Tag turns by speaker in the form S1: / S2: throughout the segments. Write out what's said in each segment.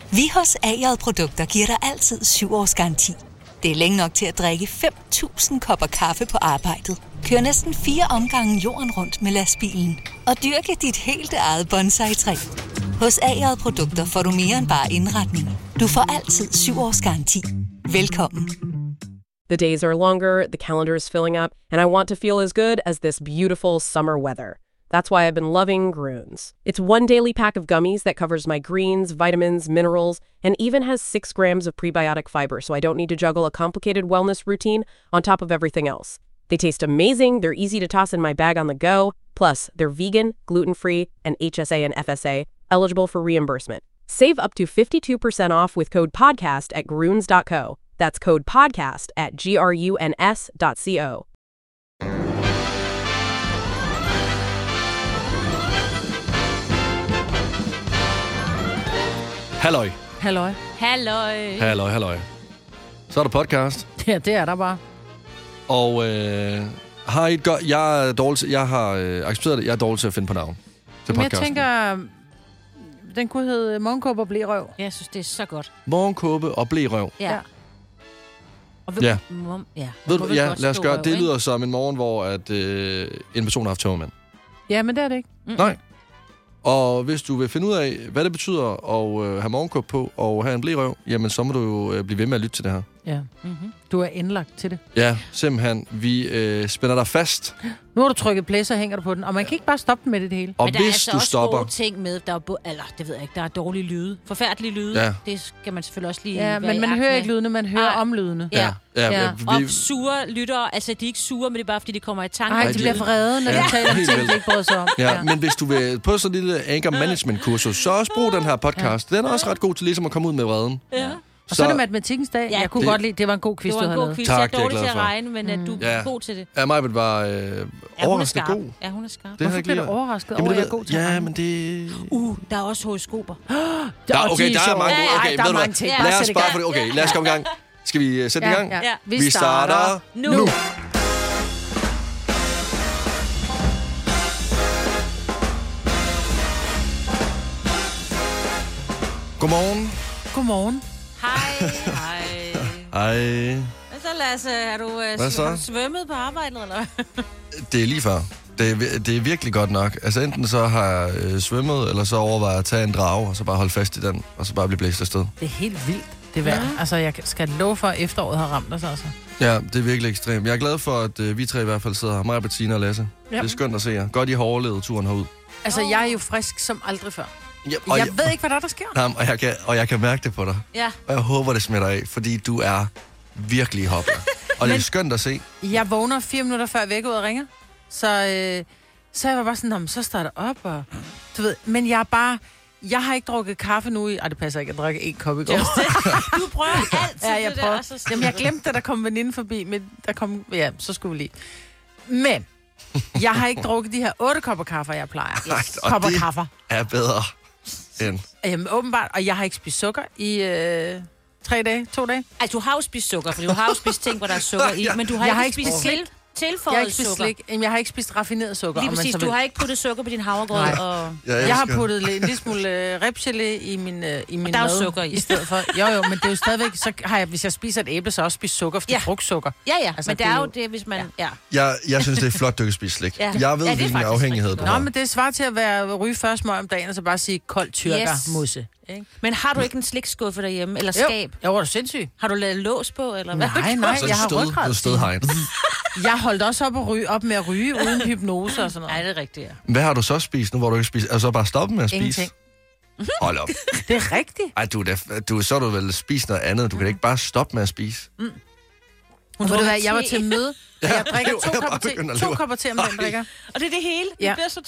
S1: Vi hos A-J Produkter giver dig altid 7 års garanti. Det er længe nok til at drikke 5.000 kopper kaffe på arbejdet. Kør næsten 4 omgange jorden rundt med lastbilen. Og dyrke dit helt eget bonsai-træ. Hos A-J Produkter får du mere end bare indretning. Du får altid 7 års garanti. Velkommen.
S2: The days are longer, the calendar is filling up, and I want to feel as good as this beautiful summer weather. That's why I've been loving Grüns. It's one daily pack of gummies that covers my greens, vitamins, minerals, and even has 6 grams of prebiotic fiber, so I don't need to juggle a complicated wellness routine on top of everything else. They taste amazing, they're easy to toss in my bag on the go, plus they're vegan, gluten-free, and HSA and FSA, eligible for reimbursement. Save up to 52% off with code PODCAST at Grüns.co. That's code PODCAST at GRUNS.co.
S3: Halløj.
S4: Halløj.
S5: Halløj.
S3: Halløj, halløj. Så er der podcast.
S4: Ja, det er der bare.
S3: Og har I et godt... Jeg er dårlig til... Jeg har accepteret det. Jeg er dårlig til at finde på navn til podcasten.
S4: Jeg tænker, den kunne hedde Morgenkåbe og Blerøv.
S5: Jeg synes, det er så godt.
S3: Morgenkåbe og blerøv.
S5: Ja. Og
S3: Ja. Ved du,
S5: ja,
S3: ja, lad os gøre. Det lyder som en morgen, hvor at, en person har haft tømmermænd.
S4: Ja, men det er det ikke.
S3: Nej. Og hvis du vil finde ud af, hvad det betyder at have morgenkåbe på og have en blerøv, jamen så må du jo blive ved med at lytte til det her.
S4: Ja. Mm-hmm. Du er indlagt til det.
S3: Ja, simpelthen. Vi spænder dig fast.
S4: Nu har du trykket play, så hænger du på den. Og man kan ikke bare stoppe med det hele.
S3: Og
S5: men der
S3: hvis
S5: er altså
S3: du
S5: også
S3: stopper...
S5: gode ting med, der er det ved jeg ikke, der er dårlige lyde. Forfærdelige lyde.
S3: Ja.
S5: Det skal man selvfølgelig også lige
S4: Ja,
S5: være
S4: men man hører ikke lydene, man hører om lydene.
S5: Ja.
S4: Ja.
S5: Og sure lyttere, altså de er ikke sure, men det er bare fordi, de kommer i tanke.
S4: Nej, de bliver vrede, når de taler om
S3: helt
S4: ting,
S3: vildt.
S4: de ikke bryder sig om.
S3: Ja, men hvis du vil på sådan en lille anger management kursus, så også brug den her podcast. Den er også ret god til ligesom at komme ud med vreden.
S5: Ja.
S4: Og så er det matematikkens dag.
S5: Ja,
S4: Jeg kunne godt lide, det var en god quiz,
S5: Det
S4: du
S5: var en
S4: havde
S5: god
S4: lavet.
S5: quiz.
S3: Tak,
S5: Jeg
S3: det er
S5: er
S3: jeg
S5: dårlig
S3: glad
S5: til at
S3: for.
S5: regne, men du er god til det.
S3: Ja, Majbet var overraskende god.
S5: Ja, hun er skarp.
S3: Det har
S4: Hvorfor
S3: jeg
S4: bliver du
S3: ikke
S4: overrasket
S3: Jamen,
S4: over, at jeg
S3: det
S4: er god til at
S3: Ja,
S4: regne?
S3: men det...
S5: Der er også horoskoper.
S3: Okay, der er mange gode. Okay,
S4: der er
S3: ved du
S4: mange
S3: hvad?
S4: ting.
S3: Lad os
S4: sæt i
S3: bare
S4: gang.
S3: for det. Okay, lad os komme i gang. Skal vi sætte i gang?
S4: Ja.
S3: Vi starter nu. Godmorgen.
S4: Godmorgen.
S5: Hej.
S3: Hej.
S5: Hvad så, Lasse? Har du svømmet på arbejdet, eller hvad?
S3: Det er lige før. Det er virkelig godt nok. Altså enten så har jeg svømmet, eller så overvejer jeg at tage en drage, og så bare holde fast i den, og så bare blive blæst afsted.
S4: Det er helt vildt. Det er værd. Altså, jeg skal love for, at efteråret har ramt os altså.
S3: Ja, det er virkelig ekstremt. Jeg er glad for, at vi tre i hvert fald sidder her. Mig, Bettina og Lasse.
S4: Ja.
S3: Det er skønt at se jer. Godt, I har overlevet turen herud.
S4: Altså, jeg er jo frisk som aldrig før.
S3: Ja,
S4: Jeg ved ikke, hvad der sker.
S3: Nej, og jeg kan mærke det på dig.
S5: Ja.
S3: Og jeg håber, det smitter af, fordi du er virkelig hoppet. Og det er skønt at se.
S4: Jeg vågner 4 minutter før vækket ud og ringer. Så jeg var bare sådan, så starter op, og du ved. Men jeg har ikke drukket kaffe nu i... det passer ikke, jeg drak 1 kop i går.
S5: Du prøver altid
S4: Ja, jeg
S5: det
S4: prøver.
S5: der. Så
S4: Jamen, jeg glemte, at der kom veninde forbi, men der kom... Ja, så skulle vi lige. Men jeg har ikke drukket de her 8 kopper kaffe, jeg plejer.
S3: Nej, og
S4: Kopper
S3: det
S4: kaffe.
S3: er bedre end...
S4: Jamen, åbenbart. Og jeg har ikke spist sukker i 3 dage, 2 dage.
S5: Altså, du har jo spist sukker, for du har jo spist ting, hvor der er sukker i, men du har
S4: Jeg har
S5: ikke
S4: ikke
S5: spist
S4: spist
S5: tilføjet
S4: Jeg har ikke spist
S5: sukker.
S4: slik. Jamen, jeg har ikke spist raffineret sukker.
S5: Lige
S4: om man
S5: præcis,
S4: så
S5: du
S4: vil.
S5: har ikke puttet sukker på din havregrød.
S4: Nej.
S5: Og...
S4: Jeg har puttet en lille smule ribgelé i min
S5: der er jo
S4: mad
S5: sukker i.
S4: stedet for. Jo, men det er jo stadigvæk, så har jeg, hvis jeg spiser et æble, så også spist sukker, for det er frugtsukker.
S5: Ja,
S4: Altså,
S5: men det er jo det, hvis man... Ja.
S3: Jeg synes, det er flot, du kan spise slik.
S5: Ja.
S3: Jeg ved,
S5: Ja, det er
S3: hvilken
S5: faktisk
S3: afhængighed
S5: rigtig
S3: du
S4: Nå,
S3: har.
S4: men det svarer til at ryge først smøg om dagen, og så bare sige kold tyrkermusse. Ikke?
S5: Men har du ikke en slikskuffe derhjemme, eller
S4: Jo.
S5: skab?
S4: Jo, er du sindssyg?
S5: Har du lavet lås på, eller hvad?
S4: Nej,
S3: Så
S4: jeg har ryggrad.
S3: stødhegn.
S4: Jeg holdt også op med at ryge uden hypnose og sådan noget.
S5: Nej, det er rigtigt, ja.
S3: Hvad har du så spist nu, hvor du ikke spiser? Altså bare stoppe med at spise?
S4: Ingenting.
S3: Hold op.
S4: Det er rigtigt.
S3: Ej, så har du vel spist noget andet. Du kan ikke bare stoppe med at spise.
S4: Og ved du hvad, jeg var til møde, og jeg drikker
S3: jeg er bare
S4: 2
S3: begyndt at
S4: kopper te. 2
S3: leve.
S4: kopper te om dagen, drikker.
S5: Og det er det hele?
S4: Ja.
S5: Du bliver så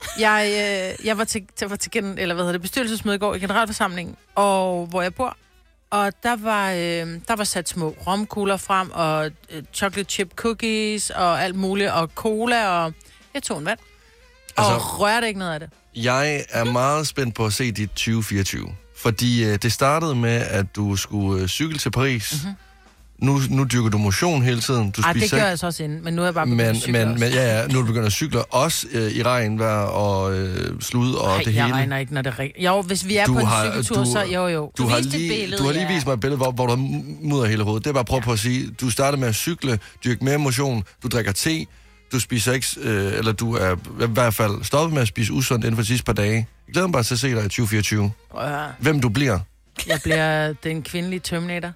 S5: tynd.
S4: Jeg var til bestyrelsesmøde i går i generalforsamlingen, og hvor jeg bor. Og der var sat små romkugler frem, og chocolate chip cookies, og alt muligt, og cola, og jeg tog en vand. Og
S3: Altså-
S4: rørte ikke noget af det.
S3: Jeg er meget spændt på at se dit 2024. Fordi det startede med, at du skulle cykle til Paris. Nu dyrker du motion hele tiden. Du
S4: det gør jeg så også inden, men nu er jeg bare begyndt at cykle
S3: nu er du begyndt at cykle. Også i regnvejr og slud og det hele.
S4: Jeg regner ikke, når det er rigtigt. Jo, hvis vi er på en cykeltur, så jo.
S3: Du har lige vist mig et billede, hvor du har mudder hele hovedet. Det er bare prøv på at sige, du starter med at cykle, dyrke mere motion, du drikker te, du spiser ikke, eller du er i hvert fald stoppet med at spise usundt inden for de sidste par dage. Jeg glæder mig bare til at se dig i 2024. Hvem du bliver.
S4: Jeg bliver den kvindelige Terminator.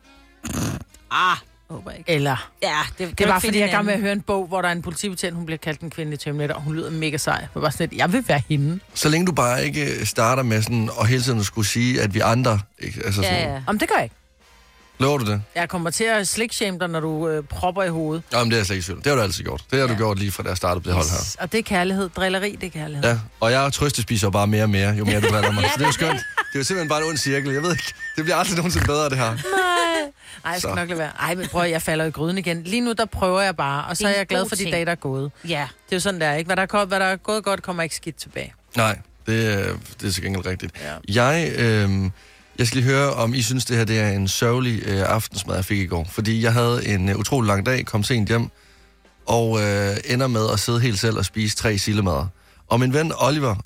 S5: Håber ikke.
S4: Eller...
S5: Ja,
S4: det var, fordi jeg er gang med at høre en bog, hvor der er en politibetjent, hun bliver kaldt den kvindelige Terminator, og hun lyder mega sej. Jeg var bare sådan lidt, jeg vil være hende.
S3: Så længe du bare ikke starter med sådan, og hele tiden skulle sige, at vi andre... Ikke, altså sådan,
S5: ja.
S4: Om det gør jeg ikke.
S3: Lover du det?
S4: Jeg kommer til at slickshame dig, når du propper i hovedet.
S3: Jamen, det er jeg slet ikke tvivl. Det har du altid gjort. Det har du gjort lige fra da jeg startede på det hold her.
S4: Og det er kærlighed. Drilleri, det er kærlighed.
S3: Ja, og jeg trøstespiser bare mere og mere, jo mere du driller mig. Så det er jo skønt. Det er jo simpelthen bare en ond cirkel. Jeg ved ikke, det bliver aldrig nogensinde bedre, det her.
S4: Nej, jeg skal nok lade være. Ej, men prøv, jeg falder i gryden igen. Lige nu, der prøver jeg bare, og så er jeg glad for de dage, der er gået.
S5: Ja.
S4: Det er jo sådan, der er, ikke? Hvad der er gået godt, kommer ikke skidt tilbage.
S3: Nej, det er så gengæld rigtigt.
S4: Ja.
S3: Jeg skal lige høre, om I synes, det her det er en sørgelig aftensmad, jeg fik i går. Fordi jeg havde en utrolig lang dag, kom sent hjem, og ender med at sidde helt selv og spise 3 sildemader. Og min ven Oliver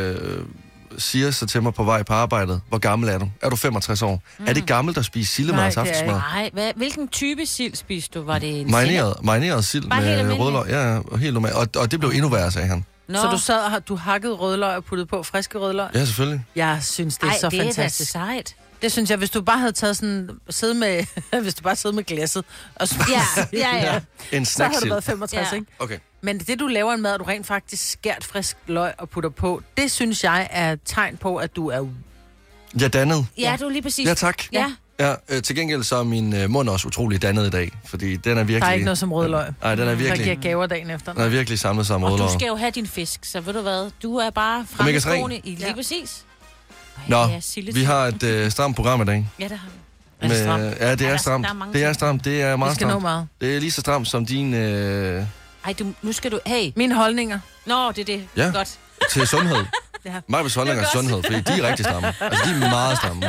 S3: siger så til mig på vej på arbejdet, hvor gammel er du? Er du 65 år? Er det gammelt at spise sildemads aftensmad?
S5: Nej, hvilken type sild spiste du? Var det en
S3: marineret sild med rødløg? Ja, og helt normalt. Og det blev endnu værre, sagde han.
S4: Nå. Så du sad og du hakkede rødløg og puttede på friske rødløg?
S3: Ja, selvfølgelig.
S4: Jeg synes, det er så fantastisk.
S5: Det er sejt.
S4: Det synes jeg, hvis du bare havde taget sådan, hvis du bare sidder med glasset og
S5: ja.
S3: En
S4: så havde det været 65,
S5: ja.
S4: Ikke?
S3: Okay.
S4: Men det, du laver en mad, og du rent faktisk skært frisk løg og putter på, det synes jeg er et tegn på, at du er...
S3: Jeg er dannet.
S5: Ja, du er lige præcis.
S3: Ja, tak.
S5: Ja.
S3: Til gengæld så er min mund også utrolig dannet i dag, fordi den er virkelig...
S4: Der er ikke noget som rødløg.
S3: Nej, den er virkelig...
S4: Der giver gaver dagen efter.
S3: Den er virkelig samlet sammen rødløg.
S5: Og du skal jo have din fisk, så ved du hvad, du er bare fremme i skoene i lige præcis.
S3: Nå, vi har et stramt program i dag.
S5: Ja, det har vi. Er det stramt?
S3: Ja, det er stramt. Det er stramt. Det er meget stramt.
S4: Meget.
S3: Det er lige så stramt som din...
S5: Ej, nu skal du... Hey.
S4: Mine holdninger.
S5: Nå, det er det.
S3: Ja.
S5: Godt.
S3: Til sundhed. Majbets holdninger er sundhed, fordi de er rigtig stramme. Altså, de er meget stramme.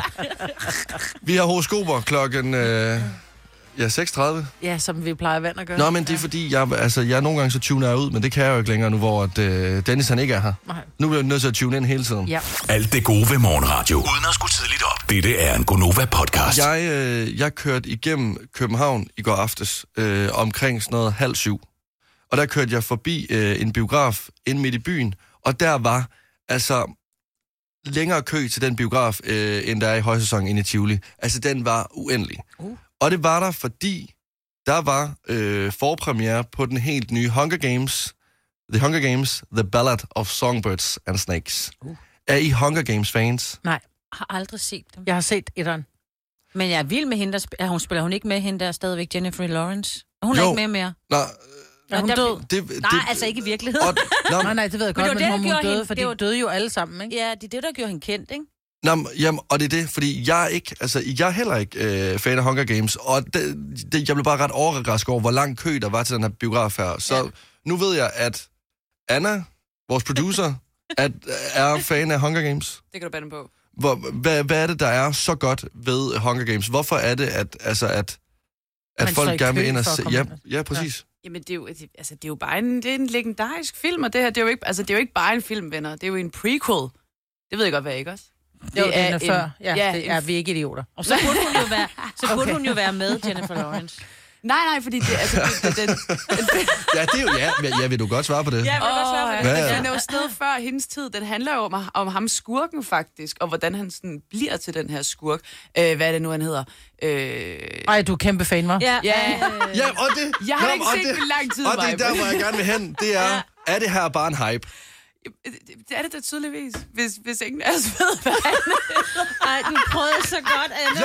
S3: Vi har horoskoper klokken... 6.30.
S4: Ja, som vi plejer vand at gøre.
S3: Nå, men det er fordi, jeg nogle gange så tuner jeg ud, men det kan jeg jo ikke længere nu, hvor Dennis han ikke er her.
S4: Nej.
S3: Nu bliver jeg nødt til at tune ind hele tiden.
S4: Ja.
S6: Alt det gode ved morgenradio, uden at skulle tidligt op. Dette er en Gonova-podcast.
S3: Jeg kørte igennem København i går aftes omkring sådan noget 6:30. Og der kørte jeg forbi en biograf inde midt i byen, og der var altså længere kø til den biograf, end der er i højsæsonen inde i Tivoli. Altså, den var uendelig. Og det var der, fordi der var forpremiere på den helt nye Hunger Games, The Ballad of Songbirds and Snakes. Er I Hunger Games fans?
S4: Nej.
S5: Jeg har aldrig set dem.
S4: Jeg har set etteren.
S5: Men jeg er vild med hende, der spiller hun ikke med hende der stadigvæk, Jennifer Lawrence? Hun er ikke med mere.
S3: Nej.
S4: Er hun død?
S5: Nej, altså ikke i virkeligheden.
S4: Nej, det ved jeg godt, men hun døde, for de døde jo alle sammen, ikke?
S5: Ja, det er det, der gjorde hende kendt, ikke?
S3: Jamen, og det er det, fordi jeg er heller ikke fan af Hunger Games, og jeg blev bare ret overrasket over, hvor lang kø der var til den her biograf her. Så nu ved jeg, at Anna, vores producer, er fan af Hunger Games.
S7: Det kan du bande på.
S3: Hvad er det, der er så godt ved Hunger Games? Hvorfor er det, at folk gerne vil ind og se... Ja, præcis.
S7: Jamen, det er jo bare en legendarisk film, og det her, det er jo ikke bare en film, venner. Det er jo en prequel. Det ved jeg godt, hvad ikke også?
S4: Det er før. Ja, det er vi ikke idioter.
S5: Og så burde hun jo være med, Jennifer Lawrence.
S7: Nej, fordi det den...
S3: Ja, det er jo... Ja, vil du godt svare på det?
S5: Ja, vil du godt svare på det?
S7: Ja. Den er jo stadig før hendes tid. Den handler jo om ham skurken, faktisk, og hvordan han sådan bliver til den her skurk. Hvad er det nu, han hedder?
S4: Ej, du er kæmpe fan, hva'?
S7: Ja.
S3: Ja, og det...
S7: Jeg har ikke set det i lang tid,
S3: og det er der, hvor jeg gerne vil hen. Det er det her bare en hype?
S7: Det er det da tydeligvis, hvis ingen af os ved, hvad han
S5: er. Ej, du prøvede så godt, Anna.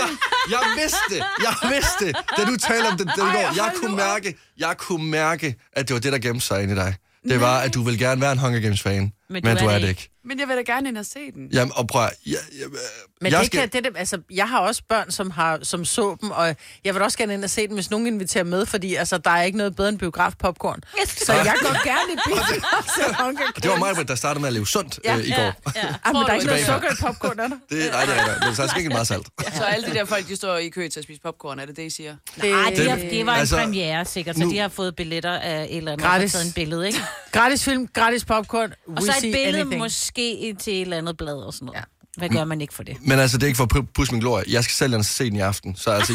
S3: Jeg vidste det. Da du talte om det i går, jeg kunne mærke, at det var det, der gemte sig ind i dig. Det var, at du ville gerne være en Hunger Games-fan. Men du er det ikke.
S7: Men jeg vil da gerne ind og se den.
S3: Jamen, og prøv
S4: Men jeg har også børn, som så dem, og jeg vil også gerne ind og se dem, hvis nogen inviterer med, fordi altså, der er ikke noget bedre end biograf-popcorn. Så jeg går gerne i bilen og ser Hunger Games.
S3: Det var mig, der startede med at leve sundt i går.
S4: Men der er ikke noget sukker i popcorn, er der?
S3: Nej, det er der. Men så er det ikke meget salt.
S7: Så alle de der folk, de står i kø til at spise popcorn, er det I siger?
S5: Nej, det var en premiere sikkert, så de har fået billetter af et eller andet, og taget en billede, ikke?
S4: Gratis film, gratis popcorn,
S5: og så et billede måske til et eller andet blad og sådan noget. Ja. Hvad gør man ikke for det?
S3: Men altså, det er ikke for at pusse min glorie. Jeg skal selv se den i aften. Så altså,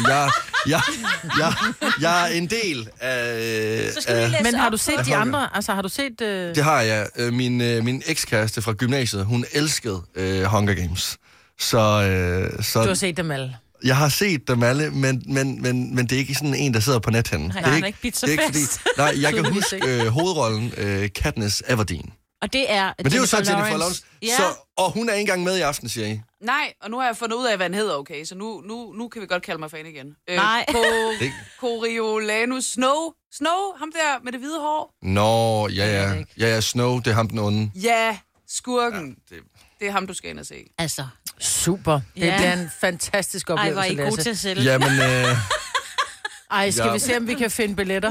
S3: jeg er en del af...
S5: Så skal vi
S4: men har du set de andre? Altså, har du set...
S3: Det har jeg. Min ekskæreste fra gymnasiet, hun elskede Hunger Games. Så
S4: du har set dem alle?
S3: Jeg har set dem alle, men det er ikke sådan en, der sidder på nethinden.
S5: Nej, det er ikke bidt så fast.
S3: Nej, jeg kan huske hovedrollen Katniss Everdeen.
S5: Og det er...
S3: Men det er jo så Jennifer Lawrence. Ja. Og hun er ikke engang med i aften, siger I.
S7: Nej, og nu har jeg fundet ud af, hvad han hedder, okay? Så nu kan vi godt kalde mig fan igen.
S5: Nej.
S7: Coriolanus Snow, ham der med det hvide hår.
S3: Nå, ja, Snow, det er ham den onde.
S7: Ja, skurken. Ja, det er ham, du skal ind og se.
S5: Altså.
S4: Super. Det bliver en fantastisk oplevelse.
S5: Ej, var I god til at sælge?
S3: Jamen,
S4: skal vi se, om vi kan finde billetter?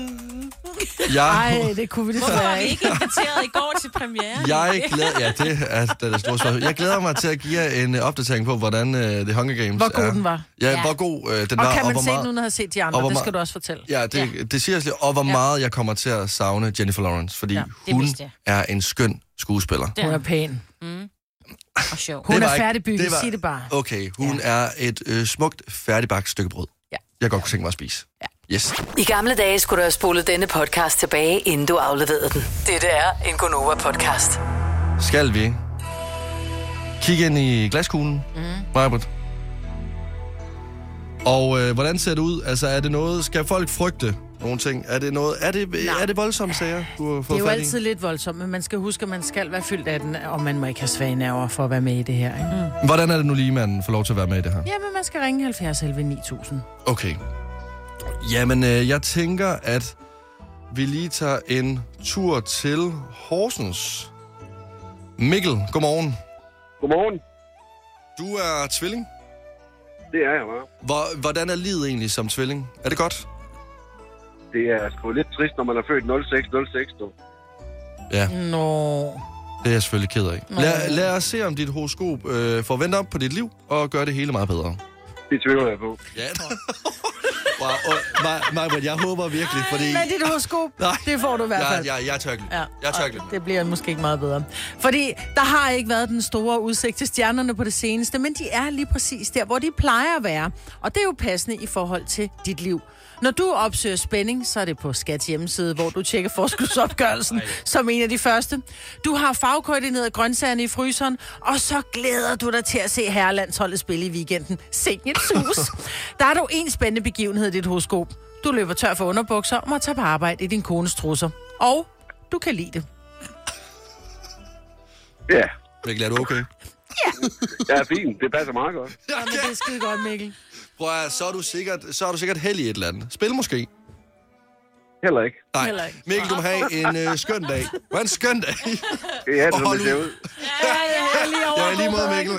S4: det kunne vi desværre ikke.
S5: Hvorfor var vi ikke inviteret i går til premieren?
S3: Jeg glæder mig til at give jer en opdatering på, hvordan The Hunger Games
S4: hvor god den var.
S3: Ja, hvor god den var.
S4: Og kan man se nu, når jeg har set de andre? Det skal du også fortælle.
S3: Ja, det siger jeg. Og hvor meget jeg kommer til at savne Jennifer Lawrence, fordi hun er en skøn skuespiller.
S4: Hun er pæn.
S5: Og sjov.
S4: Hun er færdigbygget, sig det bare.
S3: Okay, hun er et smukt færdigbagt stykke brød. Ja. Jeg godt kunne tænke mig at spise. Ja. Yes.
S1: I gamle dage skulle du have spolet denne podcast tilbage, inden du afleverede den. Dette er en Gonova-podcast.
S3: Skal vi kigge ind i glaskuglen, Maj-Brit? Og hvordan ser det ud? Altså, er det noget... Skal folk frygte nogle ting? Er det noget... Er det voldsomme sager, du har fået fat i?
S4: Det er jo altid lidt voldsomt, men man skal huske, at man skal være fyldt af den, og man må ikke have svage nerver for at være med i det her, ikke?
S3: Hvordan er det nu lige, man får lov til at være med i det her?
S4: Jamen, man skal ringe 70 11 9000.
S3: Okay. Jamen, jeg tænker, at vi lige tager en tur til Horsens. Mikkel, godmorgen.
S8: Godmorgen.
S3: Du er tvilling?
S8: Det er jeg bare.
S3: Hvordan er livet egentlig som tvilling? Er det godt?
S8: Det er sgu lidt trist, når man er født 06, du.
S3: Ja.
S4: Nå.
S3: Det er jeg selvfølgelig ked af. Lad os se, om dit horoskop får vendt op på dit liv og gør det hele meget bedre.
S8: Det tvivler jeg på.
S3: Ja. Maj, jeg håber virkelig, fordi...
S4: Men dit horoskop, det får du i hvert fald.
S3: Jeg tør
S4: det bliver måske ikke meget bedre. Fordi der har ikke været den store udsigt til stjernerne på det seneste, men de er lige præcis der, hvor de plejer at være. Og det er jo passende i forhold til dit liv. Når du opsøger spænding, så er det på Skats hjemmeside, hvor du tjekker forskudsopgørelsen som en af de første. Du har fagkoordineret grøntsagerne i fryseren, og så glæder du dig til at se herrelandsholdet spille i weekenden. Signe sus. Der er dog en spændende begivenhed i dit horoskop. Du løber tør for underbukser og må tage på arbejde i din kones trusser. Og du kan lide det.
S8: Ja.
S3: Mikkel, er du okay?
S4: Ja.
S8: Jeg er fint. Det passer meget godt.
S4: Ja, men det er skide godt, Mikkel.
S3: Prøv at, så er du sikkert heldig i et eller andet. Spil måske.
S8: Heller ikke.
S3: Nej, Mikkel, du må have en skøn dag. Hvad en skøn dag?
S8: Det er det, som det ser ud.
S3: Ja, lige måde, Mikkel.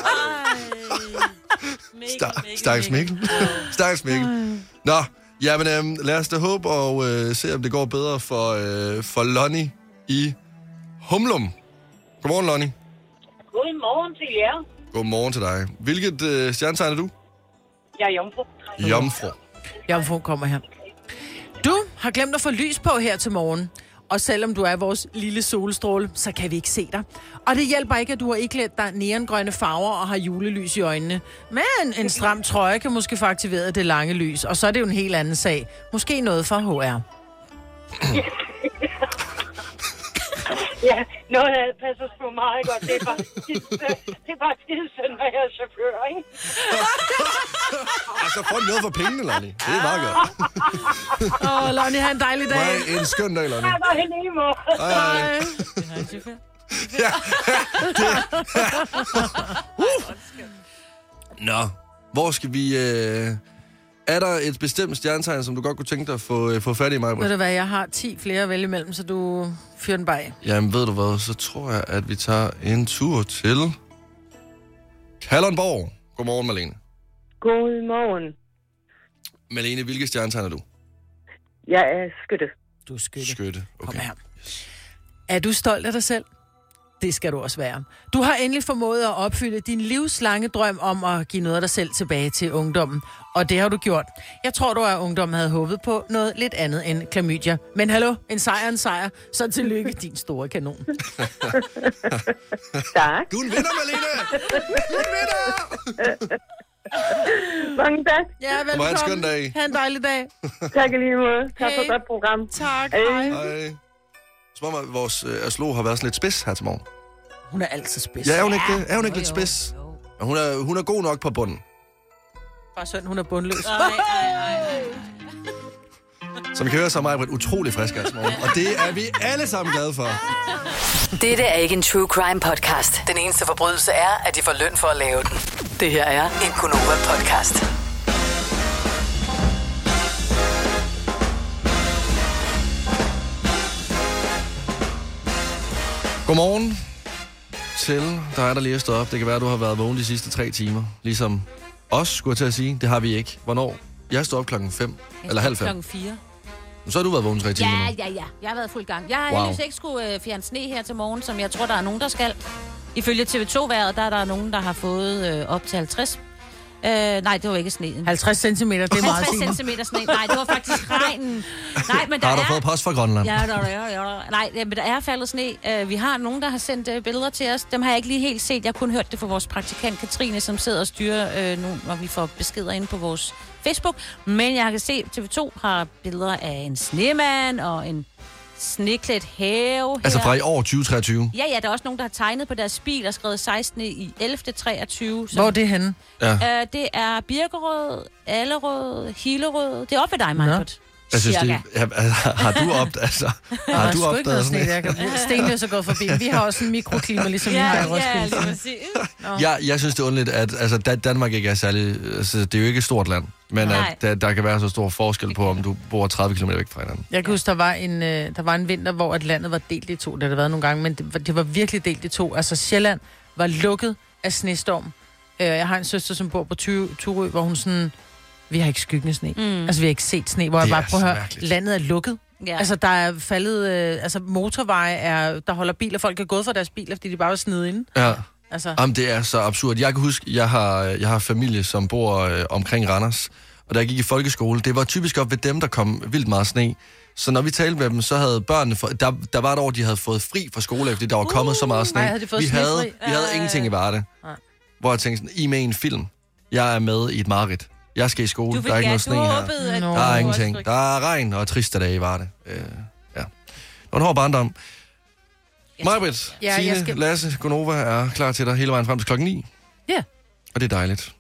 S3: Stakkels Mikkel. Stakkels Mikkel. Nå, jamen lad os da håbe og se, om det går bedre for Lonnie i Humlum. Godmorgen, Lonnie.
S9: Godmorgen til jer.
S3: Godmorgen til dig. Hvilket stjernetegn er du?
S9: Jeg er jomfru.
S3: Jomfru.
S4: Jomfru kommer her. Du har glemt at få lys på her til morgen. Og selvom du er vores lille solstråle, så kan vi ikke se dig. Og det hjælper ikke, at du har iklædt dig neongrønne farver og har julelys i øjnene. Men en stram trøje kan måske få aktiveret det lange lys. Og så er det jo en helt anden sag. Måske noget fra HR.
S9: Ja, noget af det passer sgu meget godt. Det er bare skidesøn, når jeg er chauffør, ikke?
S3: Altså, få noget for pengene, Lonnie. Det er meget godt.
S4: Lonnie, have en dejlig dag.
S3: Nej, en skøn dag, Lonnie.
S9: Ja, der er en emo.
S3: Hej. Nå, hvor skal vi... Er der et bestemt stjernetegn, som du godt kunne tænke dig at få fat i, Maja?
S4: Ved du hvad, jeg har 10 flere at vælge imellem, så du fyrer den bare af.
S3: Jamen, ved du hvad, så tror jeg, at vi tager en tur til Kalundborg. Godmorgen, Malene.
S9: Godmorgen.
S3: Malene, hvilke stjernetegn er du?
S9: Jeg er skytte.
S4: Du er skytte.
S3: Skytte, okay.
S4: Kom her. Er du stolt af dig selv? Det skal du også være. Du har endelig formået at opfylde din livslange drøm om at give noget af dig selv tilbage til ungdommen. Og det har du gjort. Jeg tror, du at ungdommen havde håbet på noget lidt andet end klamydia. Men hallo, en sejr. Så tillykke, din store kanon.
S9: Tak.
S3: Du er en vinder, Malene! Du er en vinder!
S9: Mange tak.
S4: Ja, velkommen.
S3: Må have en skøn dag.
S4: Ha' en dejlig dag.
S9: Tak i lige måde. Tak for
S4: Hej.
S9: et godt program.
S4: Tak,
S9: Hej.
S4: hej.
S3: Som om, at vores Aslo har været sådan lidt spids her til morgen.
S4: Hun er altid spids.
S3: Ja, er hun ikke det? Er hun ikke lidt spids? Men hun er god nok på bunden.
S4: Bare synd, hun er bundløs.
S3: Som I kan høre, så er mig utrolig frisk her til morgen. Og det er vi alle sammen glade for.
S1: Dette er ikke en true crime podcast. Den eneste forbrydelse er, at de får løn for at lave den. Det her er en Gonova podcast.
S3: Godmorgen til dig, der lige er stået op. Det kan være, at du har været vågen de sidste 3 timer. Ligesom os, skulle jeg til at sige. Det har vi ikke. Hvornår? Jeg stod op 5:00. Eller 4:30.
S5: Klokken 4.
S3: Så har du været vågen 3 timer nu.
S5: Ja. Jeg har været fuld gang. Jeg har heldigvis ikke skulle fjerne sne her til morgen, som jeg tror, der er nogen, der skal. Ifølge TV2-vejret, der er der nogen, der har fået op til 50. Nej, det var ikke sneen.
S4: 50 centimeter, det er meget
S5: 50 centimeter sne. Nej, det var faktisk regnen. Nej, men der
S3: Har du fået post fra Grønland?
S5: Ja. Nej, men der er faldet sne. Vi har nogen, der har sendt billeder til os. Dem har jeg ikke lige helt set. Jeg har kun hørt det fra vores praktikant Katrine, som sidder og styrer nu, når vi får beskeder inde på vores Facebook. Men jeg kan se, at TV2 har billeder af en snemand og en sneklædt have her.
S3: Altså fra i år 2023?
S5: Ja, der er også nogen, der har tegnet på deres bil og skrevet 16. i 11.23.
S4: Hvor er det henne?
S3: Ja.
S5: Det er Birkerød, Allerød, Hillerød. Det er oppe ved dig, Marcus.
S3: Jeg synes, har du opdaget sådan
S4: noget? Stenløs er gået forbi. Vi har også en mikroklima, ligesom vi har i Roskilde.
S3: Jeg synes, det er underligt, at Danmark ikke er særlig... Altså, det er jo ikke et stort land, men at der kan være så stor forskel på, om du bor 30 km væk fra hinanden.
S4: Jeg kan huske, der var en vinter, hvor at landet var delt i 2. Det har det været nogle gange, men det var virkelig delt i 2. Altså, Sjælland var lukket af snestorm. Jeg har en søster, som bor på Turø, hvor hun sådan... Vi har ikke skyggen sne. Altså, vi har ikke set sne, hvor jeg bare prøver at høre, landet er lukket. Ja. Altså, der er faldet... motorveje der holder biler. Folk er gået fra deres biler, fordi de bare var snedet inde.
S3: Ja.
S4: Altså.
S3: Jamen, det er så absurd. Jeg kan huske, jeg har familie, som bor omkring Randers. Og da jeg gik i folkeskole, det var typisk op ved dem, der kom vildt meget sne. Så når vi talte med dem, så havde børnene... Der var et år, de havde fået fri fra skole, fordi der var kommet så meget sne. Vi havde ingenting i Varde. Hvor jeg tænkte sådan, I med i en film. Jeg er med i et mareridt. Jeg skal i skole, der er ikke noget sne her. Der er ingenting. Der er regn og triste dage i Varde. Ja. Og en hård barndom. Majbrit, Signe, Lasse, Gonova er klar til dig hele vejen frem til 9:00.
S4: Ja.
S3: Og det er dejligt.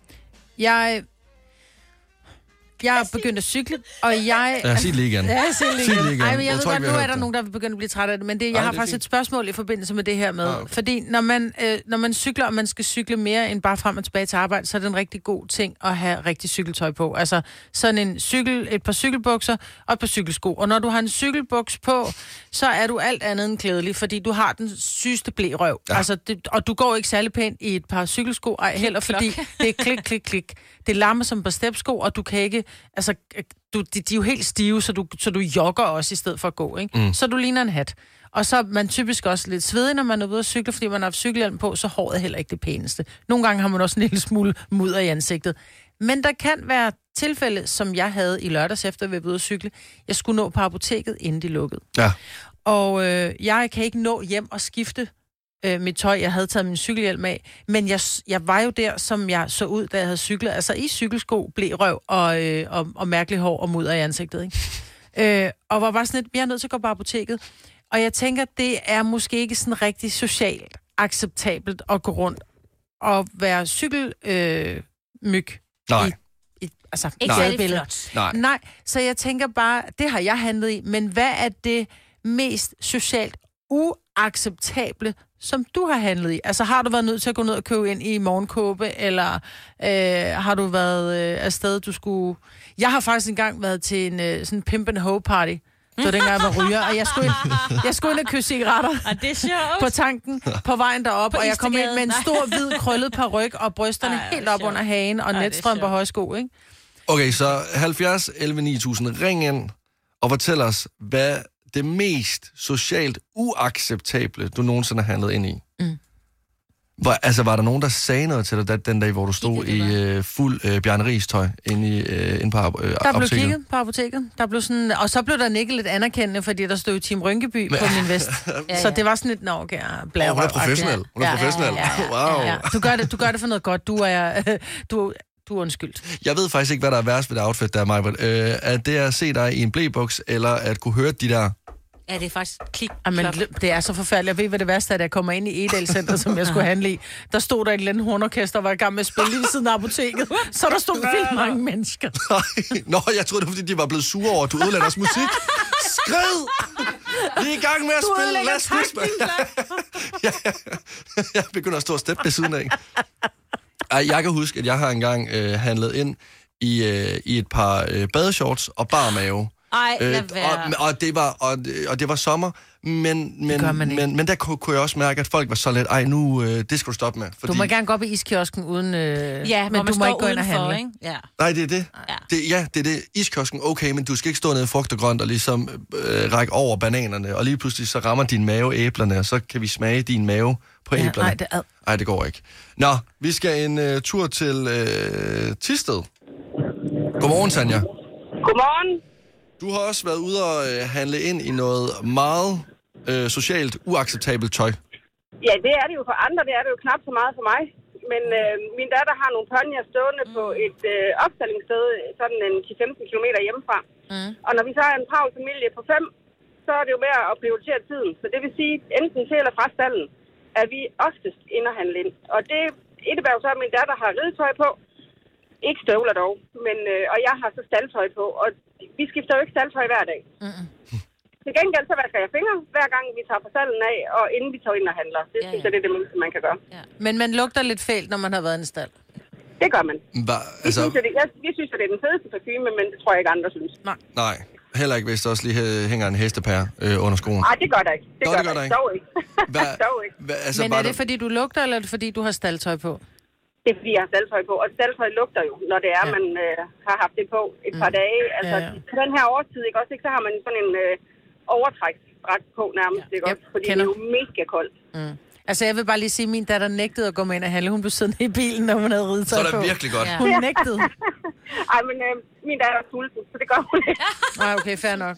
S4: Jeg er begyndt at cykle, og jeg...
S3: Ja, sig det lige igen.
S4: Ja, sig det lige igen. Ej, men jeg ved godt, nu er der
S3: det.
S4: nogen, der vil begynde at blive træt af det, men jeg har faktisk et spørgsmål i forbindelse med det her med. Okay. Fordi når man cykler, og man skal cykle mere end bare frem og tilbage til arbejde, så er det en rigtig god ting at have rigtig cykeltøj på. Altså sådan et par cykelbukser og et par cykelsko. Og når du har en cykelbuks på, så er du alt andet end klædelig, fordi du har den sygeste blærøv. Ja. Altså, og du går ikke særlig pænt i et par cykelsko, heller fordi det er klik, klik, klik. Det larmer som et par stepsko, og du kan ikke... Altså, de er jo helt stive, så du jogger også i stedet for at gå, ikke? Så du ligner en hat. Og så er man typisk også lidt svedig, når man er ude at cykle, fordi man har haft cykelhjelm på, så håret er heller ikke det pæneste. Nogle gange har man også en lille smule mudder i ansigtet. Men der kan være tilfælde, som jeg havde i lørdags efter, at vi var ude at cykle. Jeg skulle nå på apoteket, inden de lukkede. Ja. Og jeg kan ikke nå hjem og skifte mit tøj. Jeg havde taget min cykelhjelm af, men jeg var jo der, som jeg så ud, da jeg havde cyklet. Altså i cykelsko, blærøv og mærkelig hår og mudder i ansigtet, ikke? Og var bare sådan lidt, jeg er nødt til at gå på apoteket. Og jeg tænker, det er måske ikke sådan rigtig socialt acceptabelt at gå rundt og være cykelmyg.
S3: Nej.
S5: Altså, ikke særlig flot.
S4: Nej, så jeg tænker bare, det har jeg handlet i, men hvad er det mest socialt uacceptable som du har handlet i? Altså, har du været nødt til at gå ned og købe ind i morgenkåbe, eller har du været afsted, du skulle... Jeg har faktisk engang været til en sådan pimp and hoe party. Det var dengang, jeg var ryger, og jeg skulle ind og købe cigaretter på tanken på vejen derop, og jeg kom ind med en stor, hvid, krøllet paryk og brysterne helt op under hagen og netstrømper og højsko, ikke?
S3: Okay, så 70 11 9000, ring ind og fortæl os, hvad det mest socialt uacceptable, du nogensinde har handlet ind i. Var der nogen, der sagde noget til dig den dag, hvor du stod i fuld Bjarne Riis-tøj inde på apoteket?
S4: Der blev kigget på apoteket. Der blev sådan, og så blev der nikket lidt anerkendende, fordi der stod Team Rynkeby på min vest. Så det var sådan lidt, okay, blærerøv.
S3: Hun er professionel. Hun er professionel. Wow.
S4: Ja. Du gør det for noget godt. Du er undskyldt.
S3: Jeg ved faktisk ikke, hvad der er værst ved det outfit, der er mig. At det er at se dig i en blæbuks, eller at kunne høre de der...
S5: Ja, det er faktisk klik.
S4: Men det er så forfærdeligt. Jeg ved, hvad det værste er, da jeg kommer ind i Edal Center, som jeg skulle handle i. Der stod der et eller andet hornorkester, og var i gang med at spille lige ved siden af apoteket. Så der stod vildt mange mennesker.
S3: Nå, jeg troede, det var, fordi de var blevet sure over, at du ødelagde deres musik. Skrid! Vi er i gang med at spille Last Christmas. Jeg begynder at stå og steppe ved siden af. Jeg kan huske, at jeg har engang handlet ind i et par badeshorts og bar mave.
S5: Ej, lad være.
S3: Og det var sommer, men der kunne jeg også mærke, at folk var så lidt, det skal du stoppe med. Fordi...
S4: Du må gerne gå op i iskiosken uden...
S5: men
S4: du må ikke gå ind og handle.
S5: Ikke? Ja.
S3: Nej, det er det. Ja. Det er det. Iskiosken, okay, men du skal ikke stå nede i frugt og grønt og ligesom række over bananerne, og lige pludselig så rammer din mave æblerne, og så kan vi smage din mave på æblerne. Nej, det går ikke. Nå, vi skal en tur til Thisted. Godmorgen, Sanja.
S9: Godmorgen.
S3: Du har også været ude og handle ind i noget meget socialt uacceptabelt tøj.
S9: Ja, det er det jo for andre. Det er det jo knap så meget for mig. Men min datter har nogle ponyer stående på et opstillingssted, sådan en 10-15 kilometer hjemmefra. Og når vi så er en travl familie på 5, så er det jo værd at prioritere tiden. Så det vil sige, enten til eller fra stallen, er vi oftest inde og handle ind. Og det indebærer jo så, at min datter har ridetøj på. Ikke støvler dog, men, og jeg har så staldtøj på, og vi skifter jo ikke staldtøj hver dag. Til gengæld så vasker jeg fingre, hver gang vi tager på stallen af, og inden vi tager ind og handler. Det synes jeg, det er det mindste, man kan gøre.
S4: Ja. Men man lugter lidt fælt, når man har været i en stald.
S9: Det gør man.
S3: Altså...
S9: Vi synes, at det er den fedeste parfume, men det tror jeg ikke andre synes.
S3: Nej. Heller ikke, hvis der også lige hænger en hestepære under skoen.
S9: Nej, det gør der ikke. Det gør der ikke. Dog ikke.
S3: Dog ikke.
S4: Men er det, fordi du lugter, eller er det, fordi du har staldtøj på?
S9: Det er, fordi jeg har staldtøj på, og staldtøj lugter jo, når det er, man har haft det på et par dage. Altså, på den her årstid, ikke også, ikke, så har man sådan en overtræksdragt på nærmest, ikke også, fordi det er jo mega koldt.
S4: Altså, jeg vil bare lige sige, at min datter nægtede at gå med ind og handle. Hun blev siddende i bilen, når hun havde ridetøj på.
S3: Så er det virkelig godt.
S4: Hun nægtede.
S9: Ej, men min datter er sulten, så det gør hun ikke.
S4: Nej, okay, fair nok.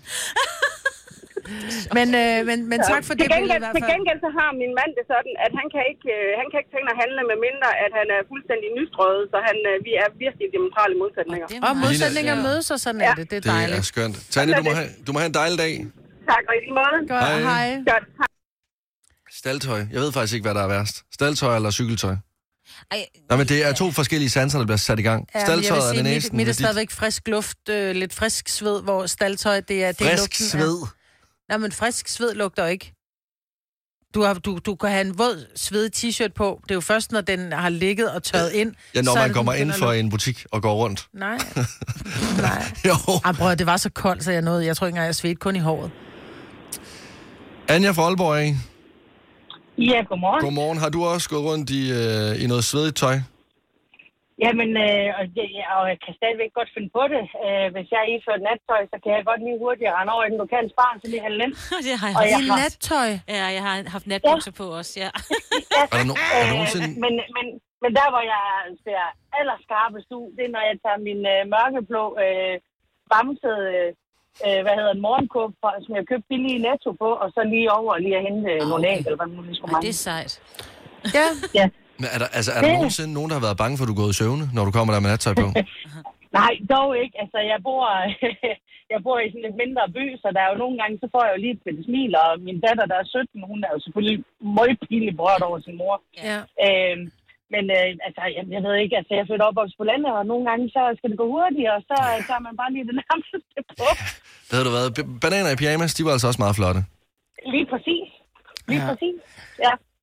S4: Men tak for det billede i hvert fald.
S9: Til gengæld så har min mand det sådan, at han kan ikke tænke at handle med mindre, at han er fuldstændig nystrøget, så vi er virkelig diametrale modsætninger.
S4: Og modsætninger mødes, og sådan er det. Det er dejligt.
S3: Det er skønt. Tanja, du må have en dejlig dag.
S9: Tak, og i lige måde.
S4: Godt, hej.
S9: Godt, hej.
S3: Staldtøj. Jeg ved faktisk ikke, hvad der er værst. Staldtøj eller cykeltøj? Nej, men det er to forskellige sanser, der bliver sat i gang. Staldtøjet er den næsten.
S4: Mit er stadigvæk frisk luft, lidt frisk sved, hvor staldtøj, det er
S3: frisk sved?
S4: Nej, men frisk sved lugter ikke. Du kan have en våd svedig t-shirt på. Det er jo først, når den har ligget og tørret ind.
S3: Ja, når man kommer ind for en butik og går rundt.
S4: Nej.
S3: Jo.
S4: Bror, det var så koldt, så jeg tror ikke engang, jeg svedte kun i håret.
S3: Anja fra Aalborg, ikke?
S9: Ja, godmorgen.
S3: Godmorgen. Har du også gået rundt i noget svedigt tøj?
S9: Jamen, og jeg kan stadigvæk godt finde på det. Hvis jeg er iført nattøj, så kan jeg godt lige hurtigt rende over i den lokale spar, så lige handle ind.
S5: Det har jeg
S4: haft. Nattøj?
S5: Ja, jeg har haft natbukser på også, ja.
S3: Er nogensinde...
S9: men der, hvor jeg ser allerskarpest ud, det er, når jeg tager min mørkeblå bamsede morgenkåb, som jeg købte billig i Netto på, og så lige over lige at hente nogle æg, eller hvad man lige skulle mange.
S5: Det er sejt.
S9: Ja.
S3: Men er der nogensinde nogen, der har været bange for, at du er gået i søvne, når du kommer der med nattøj på?
S9: Nej, dog ikke. Altså, jeg bor i sådan et mindre by, så der er jo nogle gange, så får jeg jo lige et smil, og min datter, der er 17, hun er jo selvfølgelig meget pinligt berørt over sin mor.
S4: Ja.
S9: Men jeg ved ikke, altså jeg er født op på landet, og nogle gange, så skal det gå hurtigere, og så tager man bare lige det nærmeste på.
S3: Det havde du været. Bananer i pyjamas, de var altså også meget flotte.
S9: Lige præcis. Ja.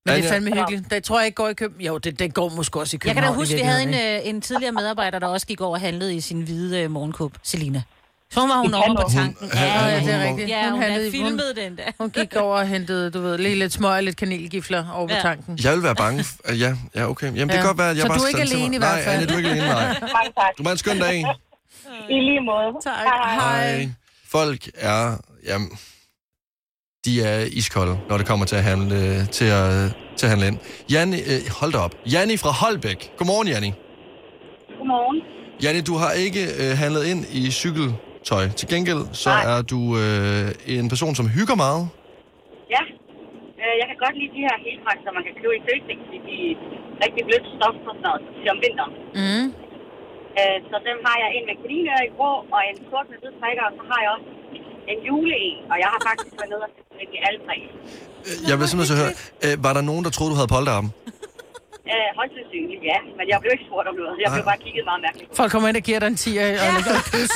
S4: Men det er fandme hyggeligt. Det tror jeg ikke går i København. Jo, det går måske også i
S5: Jeg
S4: København.
S5: kan da huske, vi havde en tidligere medarbejder, der også gik over og handlede i sin hvide morgenkåb, Selina. Så var hun over på tanken.
S4: Ja, det er rigtigt.
S5: Ja, hun havde filmet den der.
S4: Hun gik over og hentede, du ved, lidt smøg og lidt kanelgifler over på tanken.
S3: Jeg vil være bange. Ja, okay. Jamen, det kan godt være, at jeg
S4: så
S3: bare...
S4: Så du er ikke alene i hvert fald?
S3: Nej, Anne, du er ikke alene, nej. Du må have en skøn dag.
S9: I lige måde.
S4: Tak. Hej.
S3: Folk er... Jamen, de er iskolde, når det kommer til at handle, til at handle ind. Janni, hold da op. Janni fra Holbæk. Godmorgen, Janni.
S9: Godmorgen.
S3: Janni, du har ikke handlet ind i cykeltøj. Til gengæld, så er du en person, som hygger meget.
S9: Ja. Jeg kan godt lide de her heldragter, man kan købe i Føtex, fordi de er rigtig blødt stof for sådan noget, om vinteren.
S4: Mm.
S9: Så dem har jeg en med kaninører i grå, og en sort med hvid prikker, og så har jeg også en jule-en, og jeg har faktisk været nede og set i alle tre.
S3: Jeg vil simpelthen så høre, var der nogen, der troede, du havde polterappen?
S9: Højst sandsynligt, ja, men jeg blev ikke spurgt om noget. Jeg blev bare kigget meget mærkeligt.
S4: Folk kommer ind og giver dig en 10 og lægger et kys.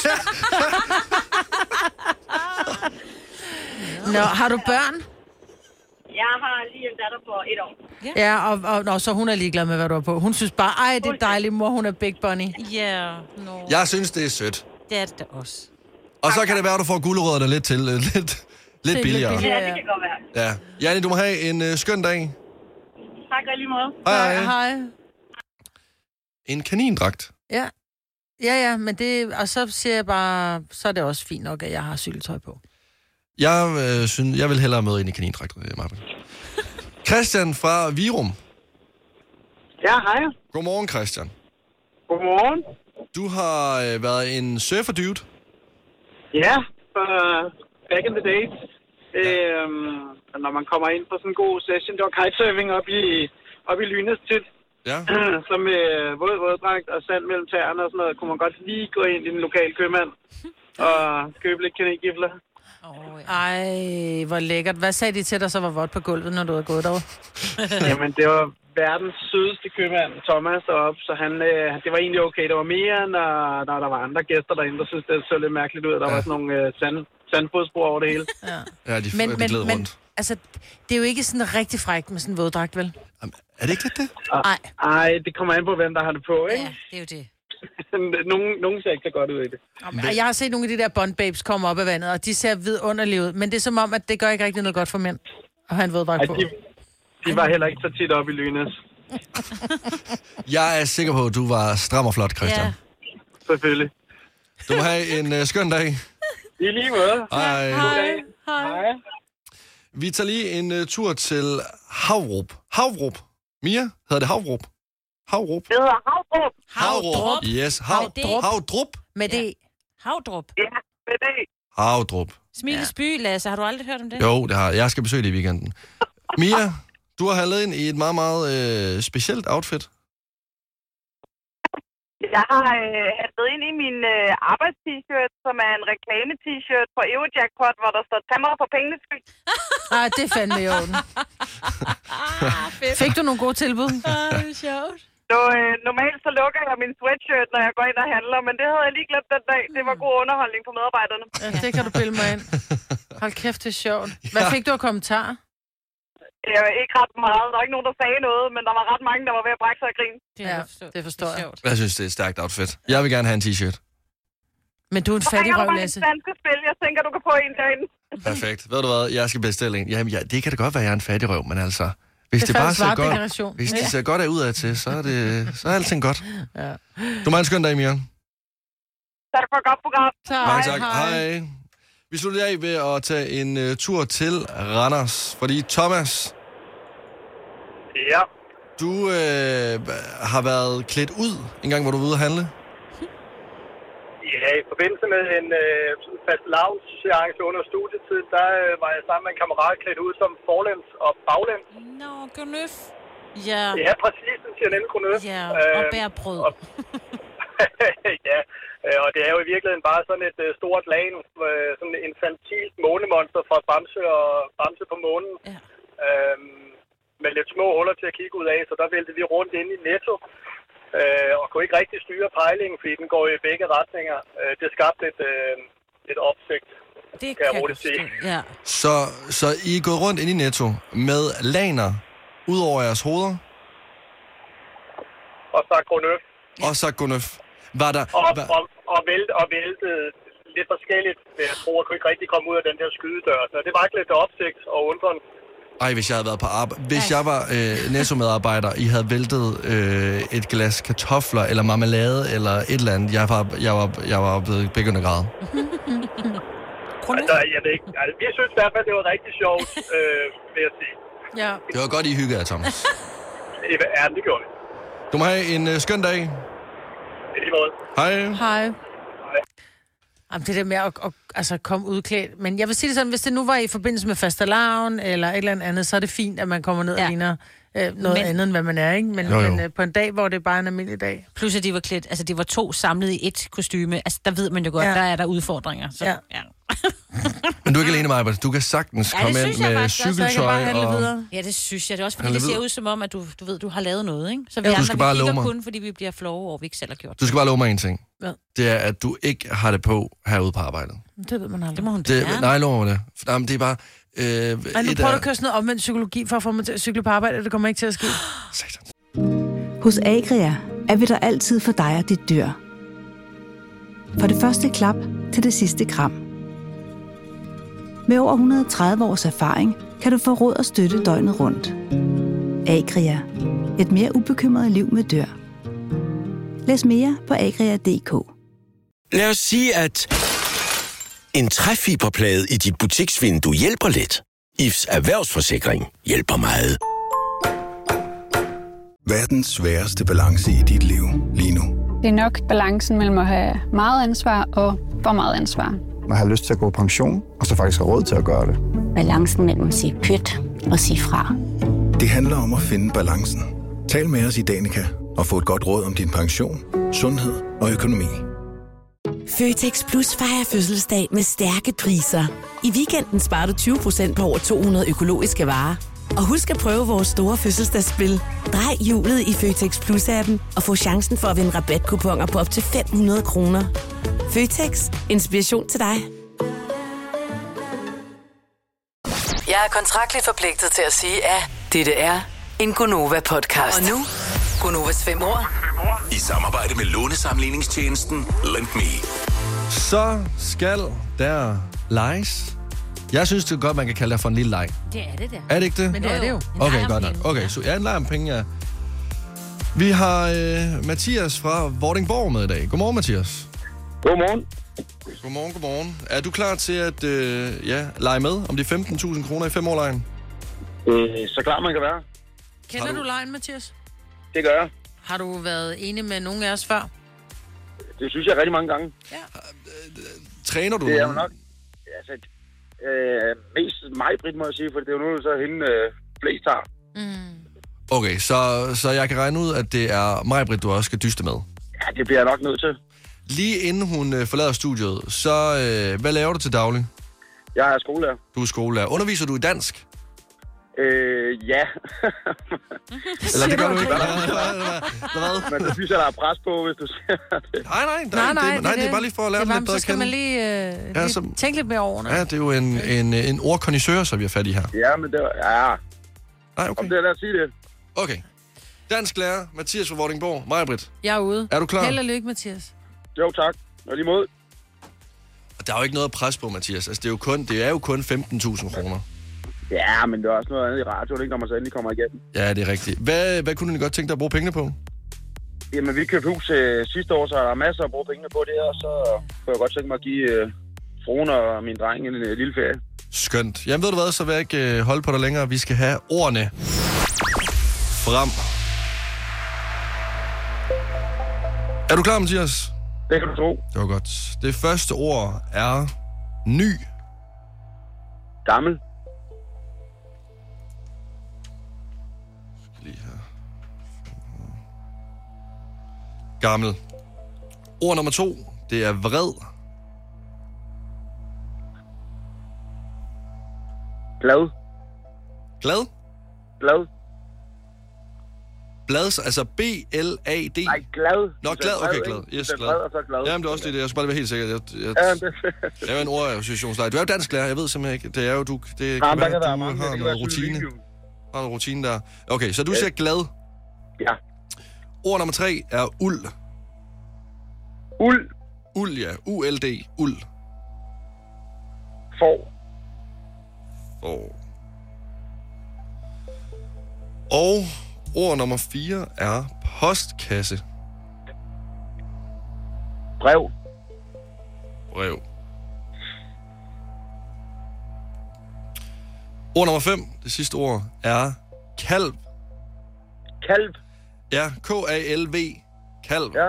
S4: Nå, har du børn?
S9: Jeg har lige en datter på 1 år.
S4: Ja, og så hun er ligeglad med, hvad du har på. Hun synes bare, ej, det er dejligt, mor, hun er Big Bunny.
S5: Ja,
S3: Jeg synes, det er sødt.
S5: det er det også.
S3: Og så kan det være, at du får gulerødderne lidt til. Lidt billigere.
S9: Ja, det kan godt være.
S3: Ja. Janni, du må have en skøn dag.
S9: Tak og lige måde.
S4: Hej.
S3: En kanindragt.
S4: Ja, men det... Og så siger jeg bare, så er det også fint nok, at jeg har cykeltøj på.
S3: Jeg vil hellere med ind i kanindragt, Martin. Christian fra Virum.
S8: Ja, hej.
S3: Godmorgen, Christian.
S8: Godmorgen.
S3: Du har været en surfer-dude.
S8: Ja, back in the days. Når man kommer ind på sådan en god session, der var kitesurfing op i Lynes tit.
S3: Ja.
S8: Så med våddragt og sand mellem tæerne og sådan noget, kunne man godt lige gå ind i den lokale købmand og købe lidt kanelgifler.
S4: Ej, hvor lækkert. Hvad sagde de til dig, så var vådt på gulvet, når du havde gået derovre?
S8: Jamen, det var verdens sødeste købmand, Thomas, deroppe, så det var egentlig okay. Der var mere, når der var andre gæster derinde, der synes det så lidt mærkeligt ud, at der var sådan nogle sandfodsspor over det hele.
S3: Ja, de gled rundt.
S4: Men, altså, det er jo ikke sådan rigtig frækt med sådan en våddragt, vel?
S3: Er det ikke lidt det?
S8: Nej, det kommer an på, hvem der har det på, ikke?
S5: Ja, det er jo det.
S8: Nogen ser ikke så godt ud i det.
S4: Og jeg har set nogle af de der Bond-babes komme op af vandet, og de ser vidunderlige ud. Men det er som om, at det gør ikke rigtig noget godt for mænd at have en våddragt på.
S8: De var heller ikke så tit op i Lynes.
S3: Jeg er sikker på, at du var stram og flot, Christian.
S5: Ja.
S8: Selvfølgelig.
S3: Du må have en skøn dag.
S8: I lige måde.
S3: Hej.
S8: Hej.
S3: Vi tager lige en tur til Havrup. Mia, hedder det Havrup? Havrup.
S9: Det hedder Havdrup.
S3: Havdrup. Yes, Havdrup.
S4: Med det.
S5: Havdrup.
S9: Ja, med det.
S3: Havdrup.
S5: Smilesby, Lasse. Har du aldrig hørt om det?
S3: Jo, det har jeg. Jeg skal besøge det i weekenden. Mia, du har handlet ind i et meget, meget specielt outfit.
S9: Jeg har handlet ind i min arbejds-t-shirt, som er en reklame-t-shirt fra Eurojackpot, hvor der står, tag mig for pengenes skyld.
S4: Det er fandme i orden. Fik du nogle gode tilbud?
S5: Det er sjovt.
S9: Så normalt så lukker jeg min sweatshirt, når jeg går ind og handler, men det havde jeg lige glemt den dag. Det var god underholdning for medarbejderne.
S4: Ja, det kan du pille mig ind. Hold kæft, det er sjovt. Hvad fik du af kommentar?
S9: Ikke ret meget. Der var ikke nogen, der sagde noget, men der var ret mange, der var ved at brække sig og grine.
S4: Det forstår jeg.
S3: Jeg synes, det er et stærkt outfit. Jeg vil gerne have en t-shirt.
S4: Men du er en fattig røv, Lasse.
S9: Danske spil. Jeg tænker, du kan få en derinde.
S3: Perfekt. Ved du hvad? Jeg skal bestille en. Jamen, det kan da godt være, at jeg er en fattig røv, men altså... Hvis det bare ser godt, hvis det ser godt af udad til, så er alting godt.
S4: Ja.
S3: Du må have en skøn dag, Mia.
S9: Tak for et godt program.
S3: Mange tak. Hej. Vi slutter af ved at tage en tur til Randers, fordi Thomas...
S8: Ja.
S3: Du har været klædt ud, en gang, hvor du var ude at handle.
S8: Ja, i forbindelse med en fast lounge-seance under studietid, der var jeg sammen med en kammerat klædt ud som forlæns og baglæns.
S5: Nå, Gønøf. Ja.
S8: Ja, præcis, den siger nemlig Gønøf.
S5: Ja, og bærbrød.
S8: Ja, og det er jo i virkeligheden bare sådan et stort lag, sådan en infantilt månemonster fra Bamse på månen.
S5: Ja.
S8: Med lidt små huller til at kigge ud af, så der væltede vi rundt inde i Netto. Og kunne ikke rigtig styre pejlingen, fordi den går i begge retninger. Det skabte et opsigt,
S5: det
S8: kan jeg roligt sige.
S5: Ja.
S3: Så I er gået rundt ind i Netto med laner ud over jeres hoveder?
S8: Og så Grønøf.
S3: Og så Gonøf. Var der...
S8: Og væltede lidt forskelligt. Jeg tror, jeg kunne ikke rigtig komme ud af den der skydedør. Så det var ikke lidt opsigt og undren.
S3: Ej, hvis jeg havde været på arbejde. Hvis jeg var Netto-medarbejder, I havde væltet et glas kartofler eller marmelade eller et eller andet. Jeg var blevet begyndende grad.
S8: Altså, jeg ved ikke. Altså, vi synes i hvert fald, det var rigtig sjovt, vil jeg sige.
S4: Ja.
S3: Det var godt, I hyggede jer, Thomas.
S8: Ja, det gjorde vi.
S3: Du må have en skøn dag.
S8: I lige måde.
S4: Hej. Jamen, det der med at komme udklædt. Men jeg vil sige det sådan, hvis det nu var i forbindelse med fastelavn eller et eller andet, så er det fint, at man kommer ned og ligner noget andet, end hvad man er, ikke? Men på en dag, hvor det er bare en almindelig dag.
S5: Plus, at de var klædt, altså de var 2 samlet i et kostyme. Altså, der ved man jo godt, der er der udfordringer. Så, ja.
S3: Men du er ikke alene med arbejde. Du kan sagtens komme ind med cykeltøj og...
S5: Ja, det synes jeg. Det er også fordi, det ser ud som om, at du ved, du har lavet noget, ikke? Så vi
S3: du skal bare
S5: vi
S3: love
S5: kigger
S3: mig.
S5: kun, fordi vi bliver flove over, vi ikke selv har gjort.
S3: Du skal bare love mig en ting.
S4: Ja.
S3: Det er, at du ikke har det på herude på arbejdet.
S4: Det ved man aldrig.
S5: Det må hun
S3: Nej, lov mig det. Jamen, det er bare...
S4: nu prøver du at køre sådan noget omvendt psykologi for at få mig til at cykle på arbejde, og det kommer ikke til at ske.
S3: Satan.
S10: Hos Agria er vi der altid for dig og dit dyr. Fra det første klap til det sidste kram. Med over 130 års erfaring kan du få råd og støtte døgnet rundt. Agria. Et mere ubekymret liv med dyr. Læs mere på agria.dk.
S11: Lad os sige, at en træfiberplade i dit butiksvindue hjælper lidt. IFS Erhvervsforsikring hjælper meget.
S12: Hvad er den sværeste balance i dit liv lige nu?
S13: Det er nok balancen mellem at have meget ansvar og for meget ansvar.
S14: Man har lyst til at gå på pension, og så faktisk have råd til at gøre det.
S15: Balancen mellem at sige pyt og sige fra.
S12: Det handler om at finde balancen. Tal med os i Danica og få et godt råd om din pension, sundhed og økonomi.
S16: Føtex Plus fejrer fødselsdag med stærke priser. I weekenden sparer du 20% på over 200 økologiske varer. Og husk at prøve vores store fødselsdagsspil. Drej hjulet i Føtex Plus-appen og få chancen for at vinde rabatkuponer på op til 500 kroner. Føtex. Inspiration til dig.
S17: Jeg er kontraktligt forpligtet til at sige, at dette er en Gonova-podcast. Og nu, Gonovas 5 år.
S6: I samarbejde med lånesamligningstjenesten Lend Me.
S3: Så skal der leges. Jeg synes, det er godt, man kan kalde det for en lille leg.
S5: Det er det der.
S3: Er det ikke det?
S4: Men det er det jo.
S3: Okay, godt nok. Okay, så en leg om penge, ja. Vi har Mathias fra Vordingborg med i dag. Godmorgen, Mathias.
S18: Godmorgen.
S3: Godmorgen. Er du klar til at lege med om de 15.000 kroner i 5-årlejen?
S18: Så klar man kan være.
S4: Kender du lejen, Mathias?
S18: Det gør jeg.
S4: Har du været enig med nogen af os før?
S18: Det synes jeg rigtig mange gange.
S4: Ja.
S3: Træner du?
S18: Det er jo nok. Altså, mest mig, Britt, må jeg sige, for det er jo nu, så hende flest tager.
S3: Okay, så jeg kan regne ud, at det er mig, Britt, du også skal dyste med.
S18: Ja, det bliver jeg nok nødt til.
S3: Lige inden hun forlader studiet, så hvad laver du til daglig?
S18: Jeg er skolelærer.
S3: Du er skolelærer. Underviser du i dansk?
S18: Ja.
S3: Eller det gør du ikke?
S18: Men det synes jeg, der er pres på, hvis du siger det.
S3: Nej, det er bare lige for at lære dem lidt bedre
S4: Så
S3: at
S4: skal man
S3: kende.
S4: lige tænke lidt mere over det.
S3: Ja, det er jo en ordkondisseur, som vi har fat i her.
S18: Ja, men det var... Ja.
S3: Nej, okay.
S18: Om det er, lad os sige det.
S3: Okay. Dansk lærer, Mathias fra Vordingborg. Maj-Britt.
S4: Jeg er ude.
S3: Er du klar?
S4: Held og lykke, Mathias.
S18: Jo, tak. Og lige mod.
S3: Der er jo ikke noget pres på, Mathias. Altså, det er jo kun 15.000 kroner.
S18: Ja, men det er også noget andet i radioen, ikke, når man så endelig kommer igennem.
S3: Ja, det er rigtigt. Hvad kunne du godt tænke dig at bruge pengene på?
S18: Jamen, vi købte hus sidste år, så er der masser at bruge pengene på det, og så kunne jeg godt tænke mig at give fruen og min dreng en lille ferie.
S3: Skønt. Jamen, ved du hvad, så vil jeg ikke holde på dig længere. Vi skal have ordene frem. Er du klar, Mathias?
S18: Det kan du tro.
S3: Det var godt. Det første ord er ny.
S18: Gammel.
S3: Lige her. Gammel. Ord nummer 2, det er vred.
S18: Glad.
S3: Glad?
S18: Glad.
S3: Blad, altså B-L-A-D.
S18: Nej, glad.
S3: Nå, glad. Okay, glad. Yes, glad. Jamen, det er også lige det. Jeg skal bare være helt sikker. Det er jo en ordassociationsleje. Du er jo dansk lærer. Jeg ved simpelthen ikke. Det er jo, det kan være, at du har noget rutine. Har en rutine der. Okay, så du siger glad.
S18: Ja.
S3: Ord nummer 3 er uld.
S18: Uld.
S3: Uld, ja. U-L-D. Uld.
S18: Får.
S3: Og ord nummer 4 er postkasse.
S18: Brev.
S3: Ord nummer 5, det sidste ord, er kalv.
S18: Kalv.
S3: Ja, K-A-L-V. Kalv.
S18: Ja.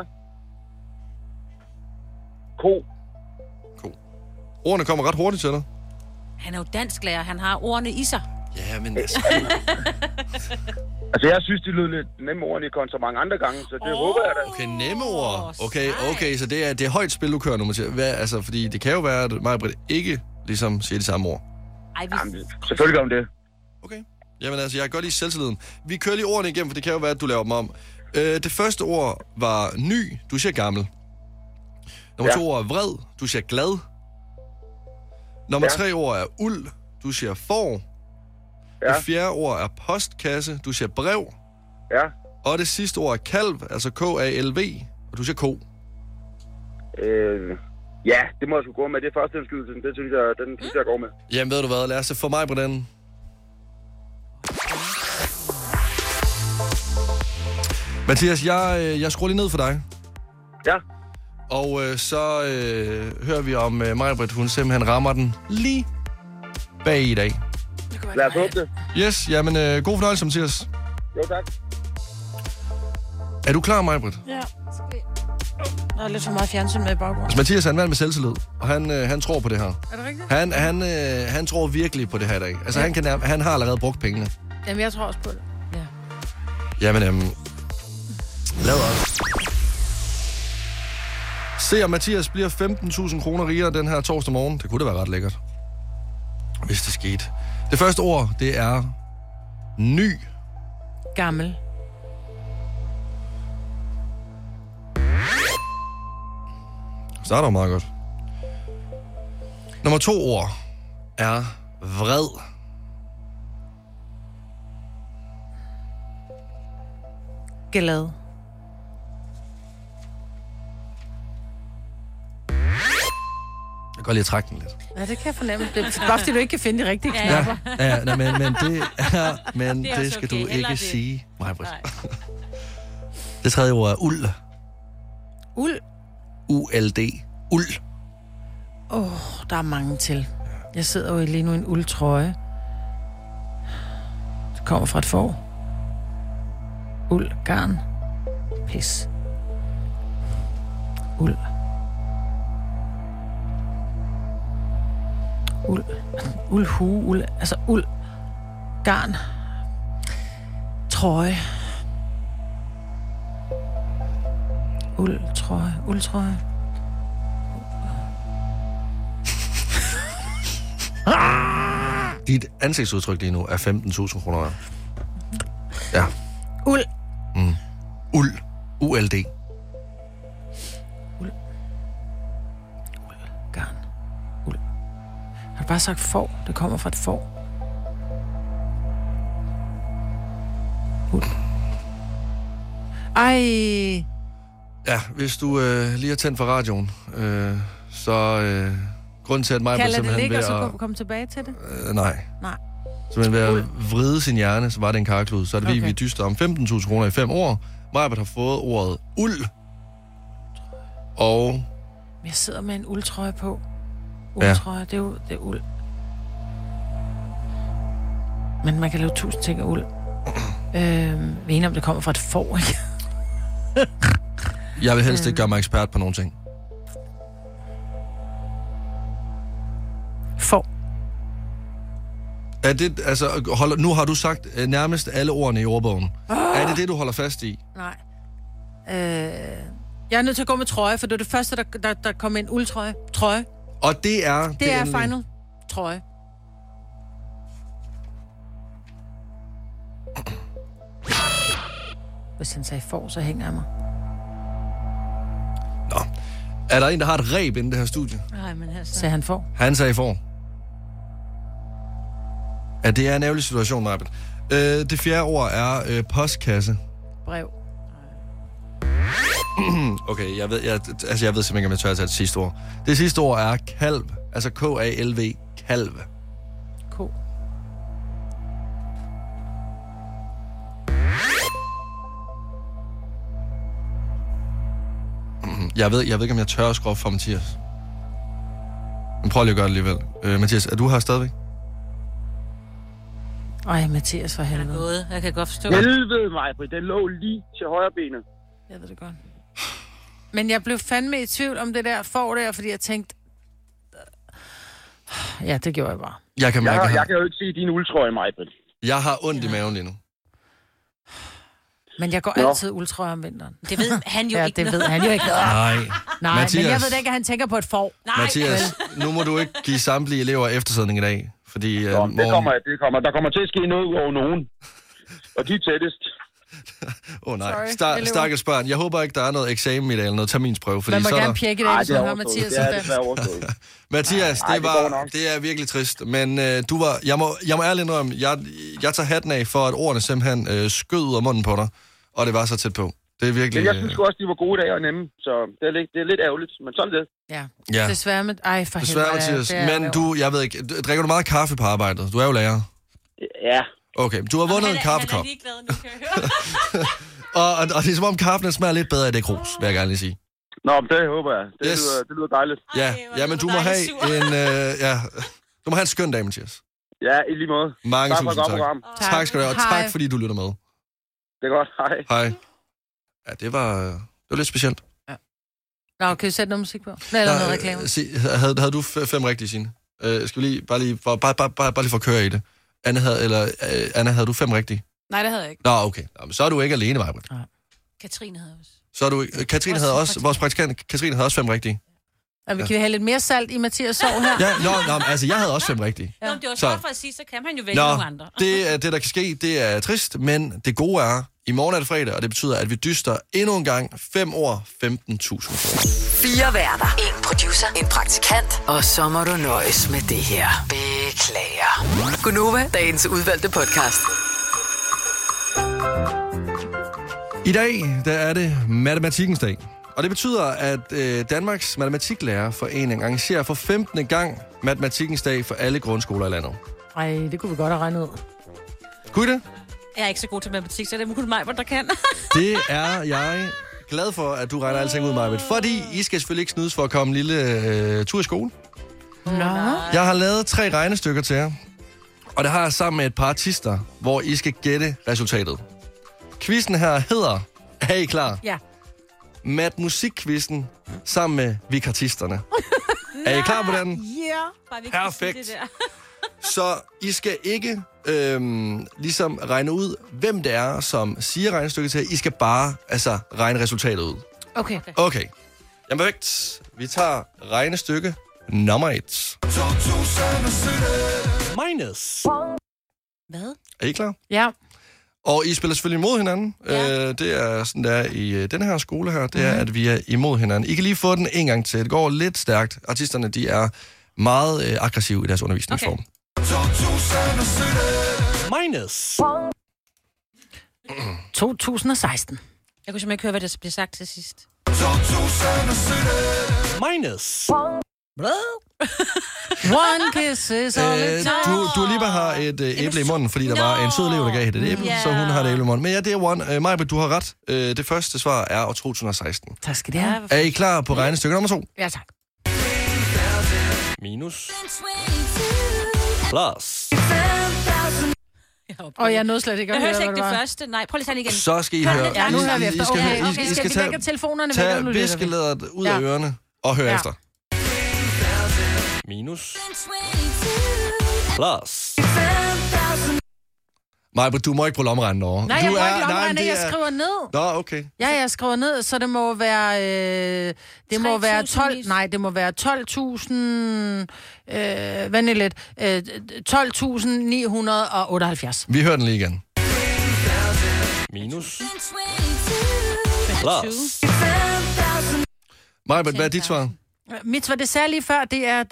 S18: Ko.
S3: Ordene kommer ret hurtigt til dig.
S5: Han er jo dansklærer. Han har ordene i sig.
S3: Ja, men altså...
S18: Altså, jeg synes, de lød lidt nemme ord, i kontra mange andre gange, så det håber jeg da.
S3: Okay, nemme ord. Okay, så det er højt spil, du kører nu, Mathias. Altså, fordi det kan jo være, at Maj-Brit ikke ligesom siger de samme ord.
S18: Jamen, selvfølgelig gør hun det.
S3: Okay. Jamen altså, jeg kan godt lide selvtilliden. Vi kører lige ordene igennem, for det kan jo være, at du laver dem om. Det første ord var ny, du siger gammel. Nummer 2 ord er vred, du siger glad. Nummer 3 ord er uld, du siger får. Det fjerde ord er postkasse, du siger brev.
S18: Ja.
S3: Og det sidste ord er kalv, altså K-A-L-V, og du siger ko.
S18: Ja, det må jeg sgu gå med. Det er første indskydelse, den synes jeg går med.
S3: Jamen ved du hvad, lad os få mig på den. Mathias, jeg skruer lige ned for dig.
S18: Ja.
S3: Og så hører vi om Maj-Brit, hun simpelthen rammer den lige bag i dag.
S18: Lad os håbe det.
S3: Yes, jamen god fornøjelse, Mathias.
S18: Jo, tak.
S3: Er du klar, Maj-Brit?
S4: Ja. Der er lidt for meget fjernsyn med i baggrunden.
S3: Altså, Mathias er en mand med selvtillid, og han tror på det her.
S4: Er det rigtigt?
S3: Han tror virkelig på det her i dag. Altså, han har allerede brugt pengene.
S4: Jamen, jeg tror også på det. Ja.
S3: Jamen, lad os. Se, om Mathias bliver 15.000 kroner rigere den her torsdag morgen. Det kunne da være ret lækkert, hvis det skete. Det første ord, det er ny.
S4: Gammel.
S3: Starter jo meget godt. Nummer 2 ord er vred.
S4: Glad.
S3: Jeg kan godt lide at trække den lidt.
S4: Ja, det kan jeg fornemme. Det er bare fordi, du ikke kan finde de rigtige knapper.
S3: Men det skal okay. Du ikke sige, Maj-Brit. Det tredje ord er uld.
S4: Uld?
S3: U-L-D. Uld.
S4: Der er mange til. Jeg sidder jo lige nu i en uldtrøje. Det kommer fra et får. Uld, garn, pis. Uld. Uld. Uldhue, uld. Altså uld. Garn. Trøje. Uldtrøje. Uldtrøje.
S3: Dit ansigtsudtryk lige nu er 15.000 kroner. Ja.
S4: Uld.
S3: Uld. U-L-D.
S4: Uld. Uld. Garn. Uld. Har du bare sagt får? Det kommer fra et får. Uld. Ej.
S3: Ja, hvis du lige har tændt for radioen, så grunden til, at mig
S4: kan det ligge, og så komme tilbage til det?
S3: Nej. Så ved at vride sin hjerne, så var det en karklud. Så er det vi dyster om 15.000 kroner i 5 år. Maj-Brit har fået ordet uld. Og...
S4: Jeg sidder med en uldtrøje på. Uldtrøje, det er uld. Men man kan lave 1000 ting af uld. Vi er enige om, det kommer fra et får, ikke?
S3: Jeg vil helst ikke gøre mig ekspert på nogen ting.
S4: Får.
S3: Er det, altså, nu har du sagt nærmest alle ordene i ordbogen. Er det det, du holder fast i?
S4: Nej. Jeg er nødt til at gå med trøje, for det er det første, der kom en uldtrøje. Trøje.
S3: Og det er...
S4: Det er final. Trøje. Hvis han sagde får, så hænger jeg mig.
S3: Nå. Er der en, der har et reb inde i det her studie?
S5: Nej, men altså...
S4: Sagde han får?
S3: Han sagde får. Ja, det er en ærgerlig situation, Maj-Brit. Det fjerde ord er postkasse.
S4: Brev.
S3: Okay, jeg ved simpelthen ikke, om jeg tør at tage det sidste ord. Det sidste ord er kalv. Altså K-A-L-V. Kalv.
S4: K.
S3: Jeg ved ikke, om jeg tør at skrue for Mathias. Men prøv lige at gøre det alligevel. Mathias, er du her stadigvæk?
S4: Ej, Mathias for helvede.
S5: Jeg kan godt forstå.
S18: Helvede mig, den lå lige til højre benet.
S4: Jeg ved det godt. Men jeg blev fandme i tvivl om det der får der, fordi jeg tænkte... Ja, det gjorde jeg bare.
S3: Jeg kan
S18: jo ikke se din uldtrøje, Majbrit.
S3: Jeg har ondt i maven lige nu.
S4: Men jeg går altid ultrøje om vinteren.
S5: Det ved han jo ikke.
S4: Det ved han jo ikke.
S3: Nej,
S4: Mathias. Men jeg ved da ikke, at han tænker på et får.
S5: Nej.
S3: Mathias, nu må du ikke give samtlige elever eftersædning i dag. Fordi,
S18: det kommer. Der kommer til at ske noget over nogen. Og de er tættest.
S3: Nej, stakkels børn. Jeg håber ikke, der er noget eksamen i dag, eller noget terminsprøve. Fordi
S4: man må
S3: så
S4: gerne pjekke det, hvis man har Mathias.
S3: Mathias, det er virkelig trist. Men jeg må ærligt indrømme, jeg tager hatten af for, at ordene simpelthen skød ud af munden på dig. Og det var så tæt på. Det er virkelig...
S18: Men jeg synes også, de var gode dage og nemme. Så det er lidt ærgerligt, men sådan det.
S4: Ja. Desværre med... Ej, for
S3: desværre, Mathias. Men jeg ved ikke, drikker du meget kaffe på arbejdet? Du er jo lærer.
S18: Ja.
S3: Okay, du har vundet en kaffekop.
S5: Han er ligeglad, nu kan jeg høre.
S3: og det er som om kaffen smager lidt bedre af det krus, vil jeg gerne lige sige.
S18: Nå, men det håber jeg. Det lyder dejligt.
S3: Ja, men du må have du må have en skøn dag, Mathias.
S18: Ja, i lige måde.
S3: Mange tusind tak. Tak skal du have, og tak fordi du lytter med.
S18: Det er godt, hej.
S3: Ja, det var lidt specielt.
S4: Ja. Nå, kan vi sætte noget musik på? Eller noget reklame?
S3: Havde du 5 rigtige, Signe? Skal vi bare lige for at køre i det. Anna, havde du 5 rigtige?
S7: Nej, det havde jeg ikke.
S3: Nå, okay. Nå, så er du ikke alene, Majbrit.
S5: Katrine havde også.
S3: Så er du Katrine havde også, vores praktikant Katrine havde også 5 rigtige.
S4: Kan vi have lidt mere salt i Mathias sov her?
S3: Ja, altså jeg havde også 5 rigtige.
S5: Nå, det var så for at sige, så kan man jo vælge nogle andre.
S3: Det der kan ske, det er trist, men det gode er, i morgen er det fredag, og det betyder, at vi dyster endnu en gang 5 år 15.000 kroner.
S17: 4 værter, 1 producer, 1 praktikant, og så må du nøjes med det her. Beklager. Gunova, dagens udvalgte podcast.
S3: I dag, der er det matematikkens dag. Og det betyder, at Danmarks Matematiklærerforening arrangerer for 15. gang matematikkens dag for alle grundskoler i landet.
S4: Ej, det kunne vi godt have regnet ud.
S3: Kunne I det?
S5: Jeg er ikke så god til matematik, så det er kun mig, der kan.
S3: Det er jeg glad for, at du regner alting ud, Majbrit. Fordi I skal selvfølgelig ikke snydes for at komme en lille tur i skole.
S4: Nå.
S3: Jeg har lavet 3 regnestykker til jer. Og det har jeg sammen med et par artister, hvor I skal gætte resultatet. Quizzen her hedder... Er I klar?
S4: Ja.
S3: Matmusikquizzen sammen med vikartisterne. Er I klar på den?
S4: Ja.
S3: Perfekt. Så I skal ikke ligesom regne ud, hvem det er, som siger regnestykket til jer. I skal bare regne resultatet ud. Okay. Jamen perfekt. Vi tager regnestykke nummer 1. Minus.
S5: Hvad?
S3: Er I klar?
S4: Ja.
S3: Og I spiller selvfølgelig imod hinanden. Ja. Det er sådan, der i den her skole her. Det er, at vi er imod hinanden. I kan lige få den en gang til. Det går lidt stærkt. Artisterne, de er meget aggressive i deres undervisningsform. Minus.
S4: 2016.
S5: Jeg kunne simpelthen ikke høre, hvad der blev sagt til sidst.
S3: Minus.
S4: One kiss is all it takes.
S3: Du lige bare har et æble i munden, fordi der var en sød elev, der gav hende et æble, så hun har et æble i munden. Men ja, det er one. Majbrit, du har ret. Det første svar er år 2016.
S4: Tak skal det have.
S3: Er I klar på regnestykke nummer 2?
S4: Ja, tak.
S3: Minus. Plus.
S4: Og jeg nåede slet ikke at høre,
S5: hvad det var. Det første. Nej, prøv lige at tage igen.
S3: Så skal I høre.
S4: Ja, nu hører vi efter. Okay. Skal vi lægge telefonerne væk?
S3: Tag viskelæderet ud af ørerne og hør efter. Minus. Plus. Majbrit, du må ikke bruge lommeregnen over.
S4: Nej, jeg må ikke lommeregnen, jeg skriver ned.
S3: Nå, okay.
S4: Ja, jeg skriver ned, så det må være... det må være 12... Nej, det må være 12.000... vend lidt. 12.978.
S3: Vi hører den lige igen. Minus. Plus. Majbrit, hvad er dit svar?
S4: Mit, hvad det sagde lige før, det er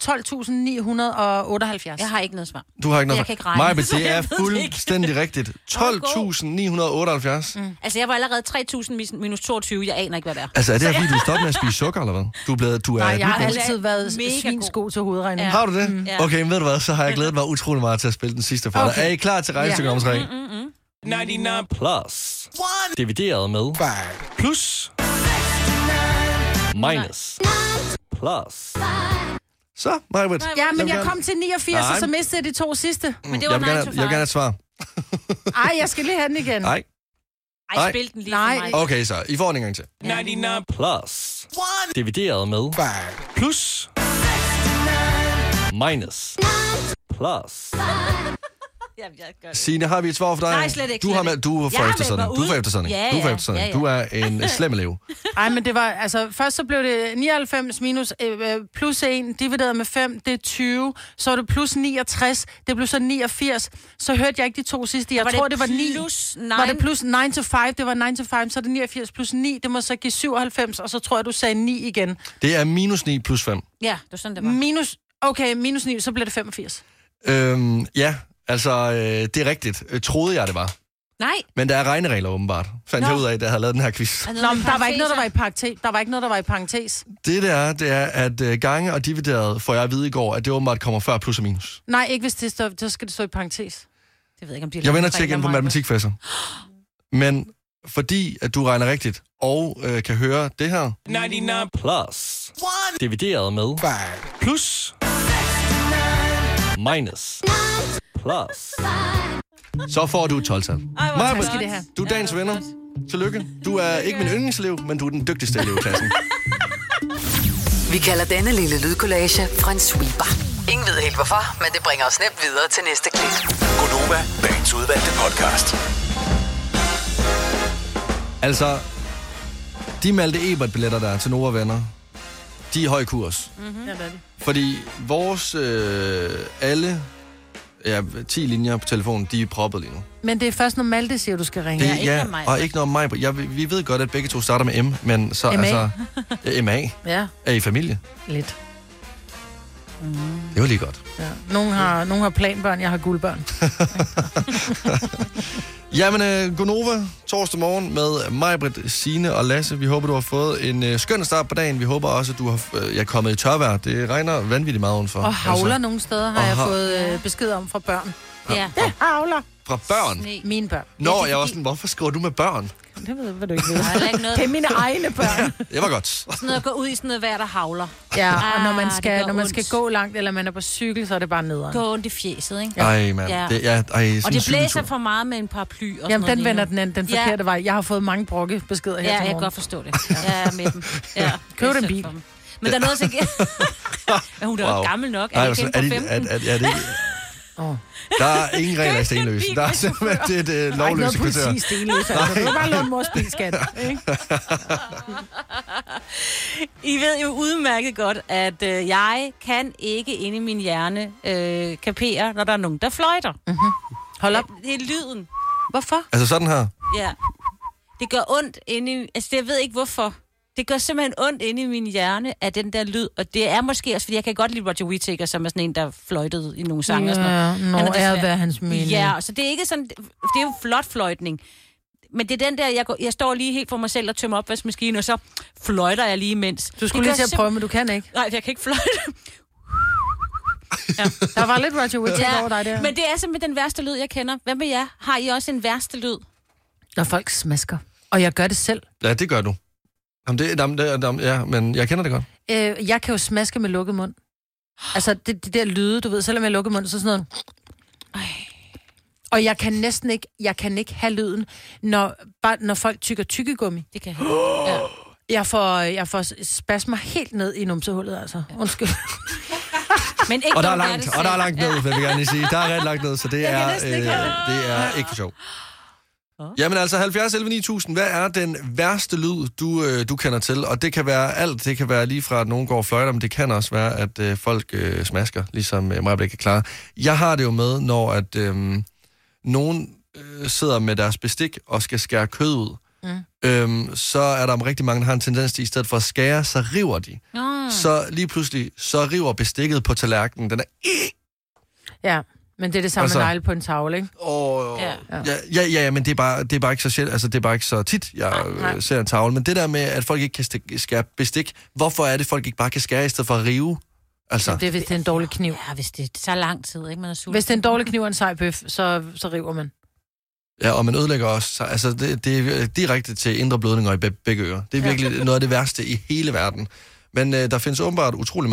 S4: 12.978.
S5: Jeg har ikke noget svar.
S3: Du har ikke noget
S5: Jeg kan ikke regne.
S3: Maja, det er fuldstændig rigtigt. 12.978.
S5: Altså, jeg var allerede 3.000 minus 22. Jeg aner ikke, hvad det er.
S3: Altså, er det her, fordi du stopper med at spise sukker, eller hvad?
S4: Nej, jeg har altid været svinsgod til hovedregning.
S3: Ja. Har du det? Okay, men ved du hvad, så har jeg glædet mig utrolig meget til at spille den sidste for dig. Er I klar til regnestykket om 3? 99 plus. Divideret med 5 plus minus plus. Så, Majbrit.
S4: Ja, men jeg kom til 89, og så mistede jeg de 2 sidste.
S3: Men det var jeg vil gerne have et svar.
S4: Ej, jeg skal lige have den igen.
S3: Nej.
S5: Ej, spil den lige for mig.
S3: Okay, så. I får en gang til. 99 plus divideret med 5 plus minus plus. Signe, har vi et svar for dig?
S5: Nej, slet ikke.
S3: Du får eftersøgning. Du får eftersøgning.
S5: Ja.
S3: Du er en slem elev.
S4: Ej, men det var, altså, først så blev det 99 minus plus 1, divideret med 5, det er 20. Så var det plus 69, det blev så 89. Så hørte jeg ikke de 2 sidste. Jeg tror, det var 9. Var det plus 9 to 5, det var 9 to 5, så er det 89 plus 9, det må så give 97, og så tror jeg, du sagde 9 igen.
S3: Det er minus 9 plus 5.
S5: Ja, det var sådan, det var.
S4: Minus 9, så bliver det 85.
S3: Ja. Altså, det er rigtigt. Troede jeg, det var.
S5: Nej.
S3: Men der er regneregler, åbenbart. Fandt jeg ud af, da jeg havde lavet den her quiz.
S4: Nå, men der var ikke noget, der var i parentes. Der var ikke noget, der var i parentes.
S3: Det er, at gange og divideret, får jeg at vide i går, at det åbenbart kommer før plus og minus.
S4: Nej, ikke hvis det står, så skal det stå i parentes. Det ved jeg ikke, om de
S3: jeg vender til igen på matematikfæsser. Men fordi, at du regner rigtigt, og kan høre det her. 99 plus divideret med 5 plus minus plus. Så får du et 12-tal. Majbrit, du er dagens vinder. Tillykke. Du er ikke min yndlingselev, men du er den dygtigste elev i klassen.
S17: Vi kalder denne lille lydkollage en sweeper. Ingen ved helt hvorfor, men det bringer os nemt videre til næste klip.
S6: Gonova, dagens udvalgte podcast.
S3: Altså, de Malte Ebert-billetter, der er til Nova Venner, de er i høj kurs.
S4: Mm-hmm. Ja, det er det.
S3: Fordi vores alle 10 linjer på telefonen, de er proppet lige nu.
S4: Men det er først, når Malte siger, du skal ringe.
S3: Og ikke når mig. Vi ved godt, at begge to starter med M, men så
S4: MA.
S3: altså... MA.
S4: Ja.
S3: Er I familie?
S4: Lidt.
S3: Det var lige godt.
S4: Ja. Nogle har planbørn, jeg har guldbørn.
S3: Jamen, Gonova, torsdag morgen med Majbrit, Signe og Lasse. Vi håber, du har fået en skøn start på dagen. Vi håber også, at du har kommet i tørvejr. Det regner vanvittigt meget udenfor.
S4: Og havler nogle steder, har jeg fået besked om fra børn.
S5: Ja.
S4: Det havler.
S3: Fra børn?
S4: Mine børn.
S3: Nå, jeg var sådan, hvorfor skriver du med børn?
S4: Det ved du ikke ved. Det er mine egne børn.
S3: Det var godt.
S5: Sådan noget at gå ud i sådan noget vejr, der havler.
S4: Ja, og når man skal gå langt, eller man er på cykel, så er det bare nederen.
S5: Gå ondt i fjeset, ikke?
S3: Ej, mand.
S5: Ja.
S3: Og
S5: det blæser for meget med en paraply. Og
S4: jamen,
S5: sådan
S4: den vender den forkerte vej. Jeg har fået mange brokkebeskeder her til morgen.
S5: Ja, jeg kan godt forstå det. Jeg er med dem. Ja,
S4: køb en bil.
S5: Men der er noget, så hun er jo gammel nok. Er det ikke på 15?
S3: Der er ingen regler i Stenløse. Der er simpelthen et lovløse kvarter.
S4: Der er ikke noget politi i Stenløse. Det er bare låne mors bilskat.
S5: I ved jo udmærket godt, at jeg kan ikke inde i min hjerne kapere, når der er nogen, der fløjter.
S4: Mm-hmm. Hold op.
S5: Det er lyden.
S4: Hvorfor?
S3: Altså sådan her?
S5: Ja. Det gør ondt inde i... Altså, jeg ved ikke hvorfor. Det gør simpelthen ondt inde i min hjerne af den der lyd, og det er måske også, fordi jeg kan godt lide Roger Whittaker, som er sådan en, der fløjtede i nogle sange og sådan noget.
S4: Nå, er hvad hans mening.
S5: Ja, så det er ikke sådan, det er jo flot fløjtning. Men det er den der, jeg står lige helt for mig selv og tømmer opvaskemaskinen, og så fløjter jeg lige imens.
S4: Du skulle lige til at prøve, men du kan ikke.
S5: Nej, jeg kan ikke fløjte.
S4: Ja, der var lidt Roger Whittaker over dig der.
S5: Men det er simpelthen den værste lyd, jeg kender. Hvad med jer? Har I også en værste lyd?
S4: Når folk smasker. Og jeg gør det selv.
S3: Ja, det gør du. Ja, men jeg kender det godt.
S4: Jeg kan jo smaske med lukket mund. Altså, det der lyde, du ved, selvom jeg lukker mund, så sådan noget. Og jeg kan næsten ikke have lyden, når folk tykker tykkegummi.
S5: Det kan jeg.
S4: Ja. Jeg får spasmer helt ned i numsehullet, altså. Undskyld.
S5: Men ikke
S3: og der er langt ned, vil jeg gerne lige sige. Der er ret langt ned, så det er ikke for sjov. Jamen altså 70 11 9000, hvad er den værste lyd, du kender til? Og det kan være alt, det kan være lige fra, at nogen går og fløjter, men det kan også være, at folk smasker, ligesom mig ikke er klar. Jeg har det jo med, når at nogen sidder med deres bestik og skal skære kød ud. Så er der rigtig mange, der har en tendens til, i stedet for at skære, så river de. så lige pludselig, så river bestikket på tallerkenen. Den er...
S4: Ja, men det er det samme med negle på en tavle, ikke?
S3: Ja, men det er bare ikke så sjældent. Altså, det er bare ikke så tit, jeg ser en tavle. Men det der med, at folk ikke kan skære bestik, hvorfor er det, folk ikke bare kan skære i stedet for at rive? Altså.
S4: Det er, hvis det er en dårlig kniv.
S5: Ja, hvis det tager lang tid, ikke? Man er sulten.
S4: Hvis det er en dårlig kniv og en sej bøf, så river man.
S3: Ja, og man ødelægger også. Altså, det er direkte til indre blødninger i begge ører. Det er virkelig noget af det værste i hele verden. Men der findes åbenbart utrolig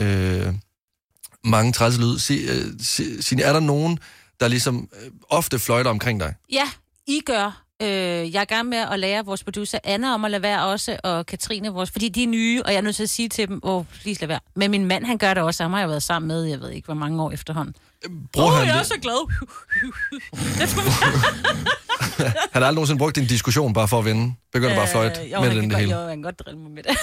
S3: mange trælse lyd. Signe, er der nogen, der ligesom ofte fløjter omkring dig?
S5: Ja, I gør. Jeg er i gang med at lære vores producer Anna om at lade være også, og Katrine vores, fordi de er nye, og jeg er nødt til at sige til dem, please lad være. Men min mand, han gør det også, ham har jeg været sammen med, jeg ved ikke, hvor mange år efterhånden.
S3: Jeg
S5: er så glad.
S3: Han har aldrig nogensinde brugt en diskussion bare for at vinde. Begynder bare at fløjte med det hele.
S5: Jeg kan godt drille mig med det.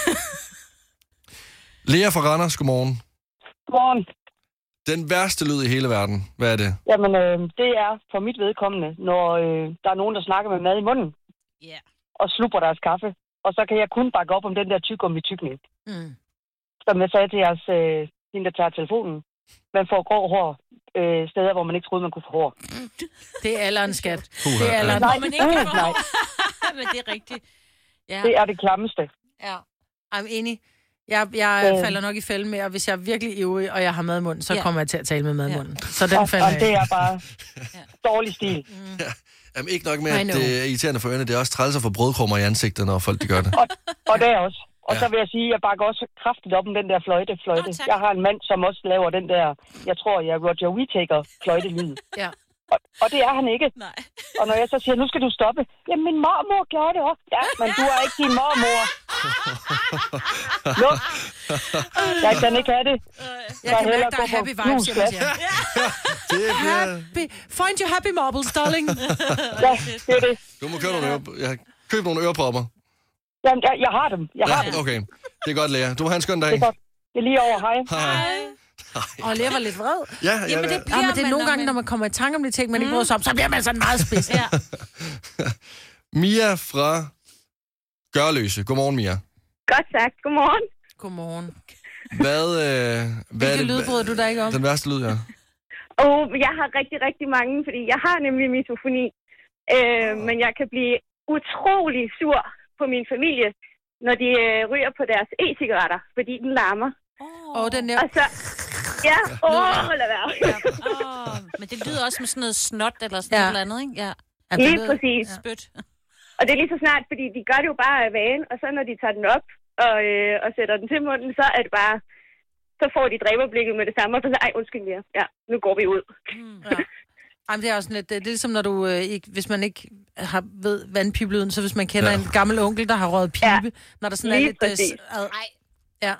S3: Lea fra Randers, godmorgen.
S19: Godmorgen.
S3: Den værste lyd i hele verden, hvad er det?
S19: Jamen, det er for mit vedkommende, når der er nogen, der snakker med mad i munden.
S5: Yeah.
S19: Og slupper deres kaffe. Og så kan jeg kun bakke op om den der tyggegummi-tykning. Som jeg sagde til jeres, hende, der tager telefonen. Man får grå hår steder, hvor man ikke troede, man kunne få hår.
S4: Det er alderen, skat.
S5: Det er alderen, hvor man ikke kan få
S19: hår.
S5: Men det er rigtigt. Ja.
S19: Det er det klammeste.
S4: Ja, I'm enig. Jeg falder nok i fælden med, og hvis jeg er virkelig ivrig, og jeg har mad i munden, så kommer jeg til at tale med mad i munden. Så den falder
S19: og det er bare dårlig stil.
S3: Ja. Jamen ikke nok med, at det er irriterende for ørerne, det er også træls at få brødkrummer i ansigtet, når folk de gør det.
S19: Og det er også. Og så vil jeg sige, at jeg bakker også kraftigt op om den der fløjte. Jeg har en mand, som også laver den der, jeg tror, jeg er Roger Whittaker-fløjtelyd.
S4: Ja.
S19: Og det er han ikke. Nej. Og når jeg så siger, nu skal du stoppe. Jamen, min mormor gjorde det også. Ja, men du er ikke din mormor. Luk. Jeg kan ikke have det.
S4: Jeg kan mærke, der er happy vibes, jeg siger. Find your happy marbles, darling.
S19: Ja, det er det.
S3: Du må købe nogle ørepropper.
S19: Jamen, jeg har dem.
S3: Okay, det er godt, Lea. Du må have en skøn dag.
S19: Det er godt. Det er lige over. Hej.
S4: Og Lea var lidt vred.
S3: Ja,
S4: men det er nogle gange, når man kommer i tanke om de ting, man ikke bryder sig om, så bliver man sådan meget spids. Ja.
S3: Mia fra Gørløse. Godmorgen, Mia.
S9: Godt sagt. Godmorgen.
S4: Godmorgen.
S3: Hvilke
S4: lyd bryder du dig ikke om?
S3: Den værste lyd, ja.
S9: Jeg har rigtig, rigtig mange, fordi jeg har nemlig misofoni. Men jeg kan blive utrolig sur på min familie, når de ryger på deres e-cigaretter, fordi den larmer.
S4: Den der...
S9: Og så... Ja, lad være.
S5: Men det lyder også som sådan noget snot eller sådan noget andet, ikke? Ja.
S9: Lige præcis.
S5: Spyt.
S9: Og det er lige så snart, fordi de gør det jo bare af vane, og så når de tager den op og sætter den til munden, så er det bare... Så får de dræberblikket med det samme, og så siger, undskyld mere. Ja, nu går vi ud.
S4: Ja. Jamen, det er også lidt... Det er ligesom, når du hvis man ikke ved vandpibelyden, så hvis man kender en gammel onkel, der har røget pibe, når der sådan
S9: lige
S4: er lidt... Ja.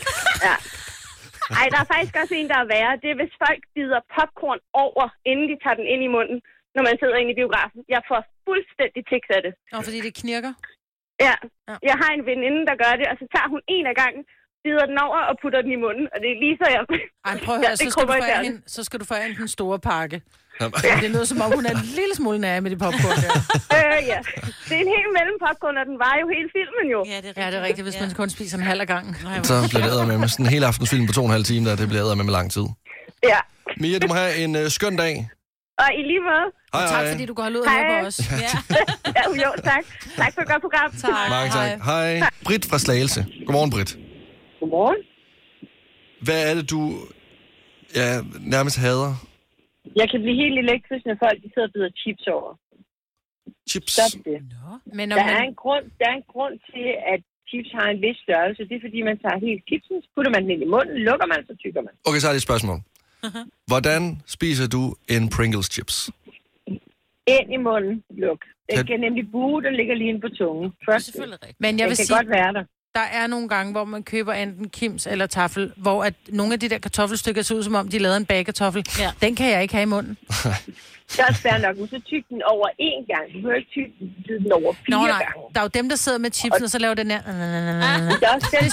S9: Ej, der er faktisk også en, der er værre. Det er, hvis folk bider popcorn over, inden de tager den ind i munden, når man sidder inde i biografen. Jeg får fuldstændig tics af det.
S4: Fordi det knirker?
S9: Ja. Jeg har en veninde, der gør det, og så tager hun en af gangen, bider den over og putter den i munden, og det er lige så jeg...
S4: Ej, prøv at høre, så skal du få hende den store pakke. Det lyder som om, hun er en lille smule nær med de popcorn der.
S9: Ja. Det er en helt mellem popcorn, og den var jo hele filmen jo.
S4: Ja, det er rigtigt, hvis man kun spiser en halv af gangen.
S3: Så bliver det med sådan en hel aftensfilm på 2,5 timer, det bliver med lang tid.
S9: Ja.
S3: Mia, du må have en skøn dag.
S9: Og i lige måde.
S3: Hej.
S4: Tak, fordi du går ud og høre på os.
S9: Jo, tak. Tak for et godt program.
S4: Tak.
S3: Mange tak. Hej. Britt fra Slagelse. Godmorgen, Britt.
S9: Godmorgen.
S3: Hvad er det, du nærmest hader?
S20: Jeg kan blive helt elektrisk, når folk de sidder og bider chips over.
S3: Chips?
S20: Det. Men der er en grund til, at chips har en vis størrelse. Det er, fordi man tager helt chipsen, så putter man den ind i munden, lukker man, så tykker man.
S3: Okay, så er det et spørgsmål. Hvordan spiser du en Pringles chips?
S20: Ind i munden, luk. Den kan nemlig buge, den ligger lige inde på tungen. Først.
S4: Men jeg vil
S20: sige,
S4: godt
S20: være der.
S4: Der er nogle gange, hvor man køber enten Kims eller taffel, hvor at nogle af de der kartoffelstykker ser ud, som om de lavede en bagkartoffel. Ja. Den kan jeg ikke have i munden.
S20: Det er også fair nok. Så tyk den over én gang. Du behøver ikke tyk den over 4 gange.
S4: Der er jo dem, der sidder med chipsen, og så laver den her...
S20: Der er også dem,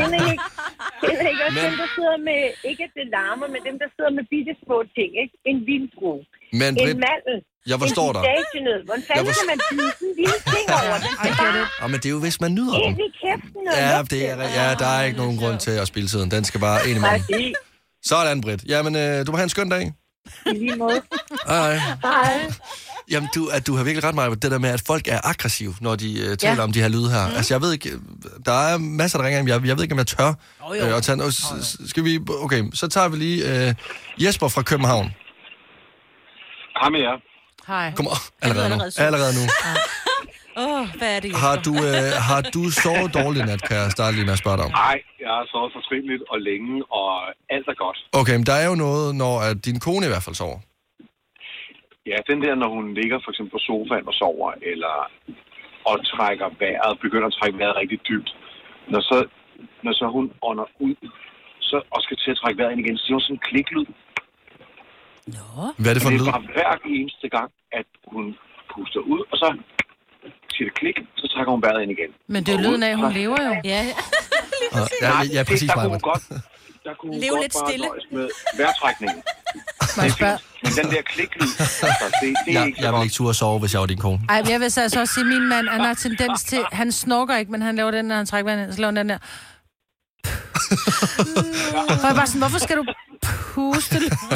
S20: der sidder med... Ikke at det larmer, men dem, der sidder med bitte små ting. Ikke? En vindrue. En mandel.
S3: Jeg forstår dig.
S20: Hvordan fanden kan man byde sådan en lille ting over? Den skal bare...
S3: Men det er jo, hvis man nyder den. Ja, der er ikke nogen grund til at spille tiden. Den skal bare ind i munden. Sådan, Britt. Jamen, du må have en skøn dag.
S20: I lige måde.
S3: Hej.
S20: Hej.
S3: Jamen, du har virkelig ret meget på det der med, at folk er aggressive, når de taler om de her lyde her. Altså, jeg ved ikke, der er masser, der ringer, jeg ved ikke, om jeg tør at tage noget. Skal vi... Okay, så tager vi lige Jesper fra København.
S21: Hej med jer.
S4: Hej.
S3: Kom on, allerede nu.
S5: Hvad er det,
S3: Har du sovet dårligt nat, kan jeg starte lige med at spørge dig om?
S21: Nej, jeg har sovet fortrinligt og længe, og alt er godt.
S3: Okay, men der er jo noget, når at din kone i hvert fald sover.
S21: Ja, den der, når hun ligger for eksempel på sofaen og sover, eller og trækker vejret, begynder at trække vejret rigtig dybt. Når så hun ånder ud, så og skal til at trække vejret ind igen, så siger hun sådan en kliklyd.
S3: Hvad er det for en lyd?
S21: Det er bare hver eneste gang, at hun puster ud, og så siger det klik, så trækker hun vejret ind igen.
S4: Men det er jo lyden af, at hun lever jo.
S5: Ja,
S3: ja, præcis.
S21: Der kunne hun godt
S5: leve lidt stille
S21: med vejrtrækningen. Men den der kliklyd, det er ikke
S3: jeg vil ikke turde sove, hvis jeg var din kone.
S4: Ej, men jeg vil så også sige, at min mand, han har tendens til, han snorker ikke, men han laver den, når han trækker vejret ind, så laver han den der. Og jeg bare sådan, hvorfor skal du puste?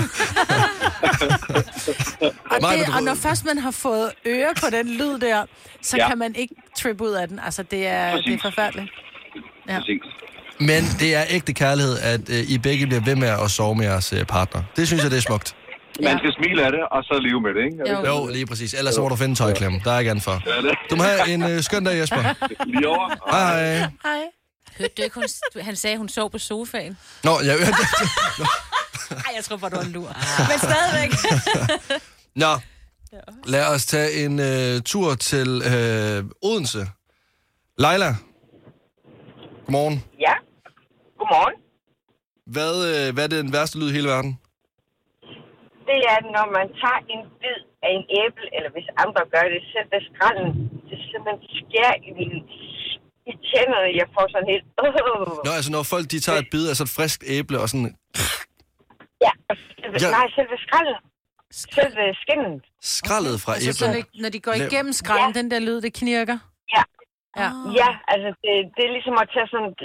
S4: Og når først man har fået øre på den lyd der, så kan man ikke trippe ud af den. Altså, det er forfærdeligt. Ja.
S3: Men det er ægte kærlighed, at I begge bliver ved med at sove med jeres partner. Det synes jeg, det er smukt.
S21: Man skal smile af det, og så leve med det, ikke?
S3: Jo, lige præcis. Ellers så må du finde tøjklemme. Der er ikke andet for. Du må have en skøn dag, Jesper.
S21: Lige over.
S3: Hej.
S5: Hej. Hørte du ikke, han sagde, hun sov på sofaen?
S3: Nå, jeg hørte det.
S5: Ej, jeg tror bare, du var en lur. Men stadigvæk.
S3: Nå, lad os tage en tur til Odense. Leila. Godmorgen.
S20: Ja, godmorgen.
S3: Hvad er den værste lyd i hele verden?
S20: Det er, når man tager en bid af en æble, eller hvis andre gør det, selv ved skralden, det simpelthen skærer i tænderne, jeg får sådan helt...
S3: Nå, altså når folk de tager et bid af sådan et frisk æble og sådan...
S20: Ja, nej, selve skralden. Selve skinnen.
S3: Skraldet fra æblen?
S4: Så når de går igennem skralden, den der lyd, det knirker?
S20: Ja, altså det er ligesom at tage sådan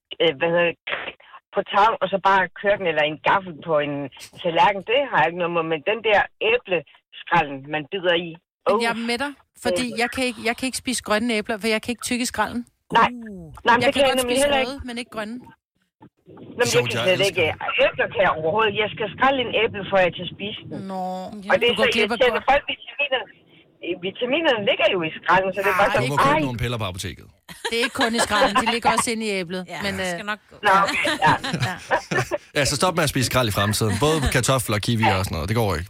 S20: på tang, og så bare køre den, eller en gaffel på en tallerken. Det har jeg ikke noget med, men den der æbleskralden, man bider i.
S4: Men jeg er med dig, fordi jeg kan ikke spise grønne æbler, for jeg kan ikke tygge skralden.
S20: Nej,
S4: jeg
S20: det
S4: kan godt
S20: nemlig
S4: spise
S20: heller
S4: røde, men ikke grønne.
S20: Jamen, jeg kan slet ikke. Æbler kan jeg overhovedet. Jeg skal skrælle en æble, for jeg kan spise den.
S4: Nå,
S20: og det er så irriterende. Folk vitaminerne ligger jo i skralden, så det er bare så...
S3: Du må købe nogle piller på apoteket.
S4: Det er ikke kun i skralden, de ligger også inde i æblet.
S5: Ja,
S4: men,
S5: det skal nok gå.
S3: Ja, så stop med at spise skrald i fremtiden. Både kartofler, kiwi og sådan noget. Det går ikke.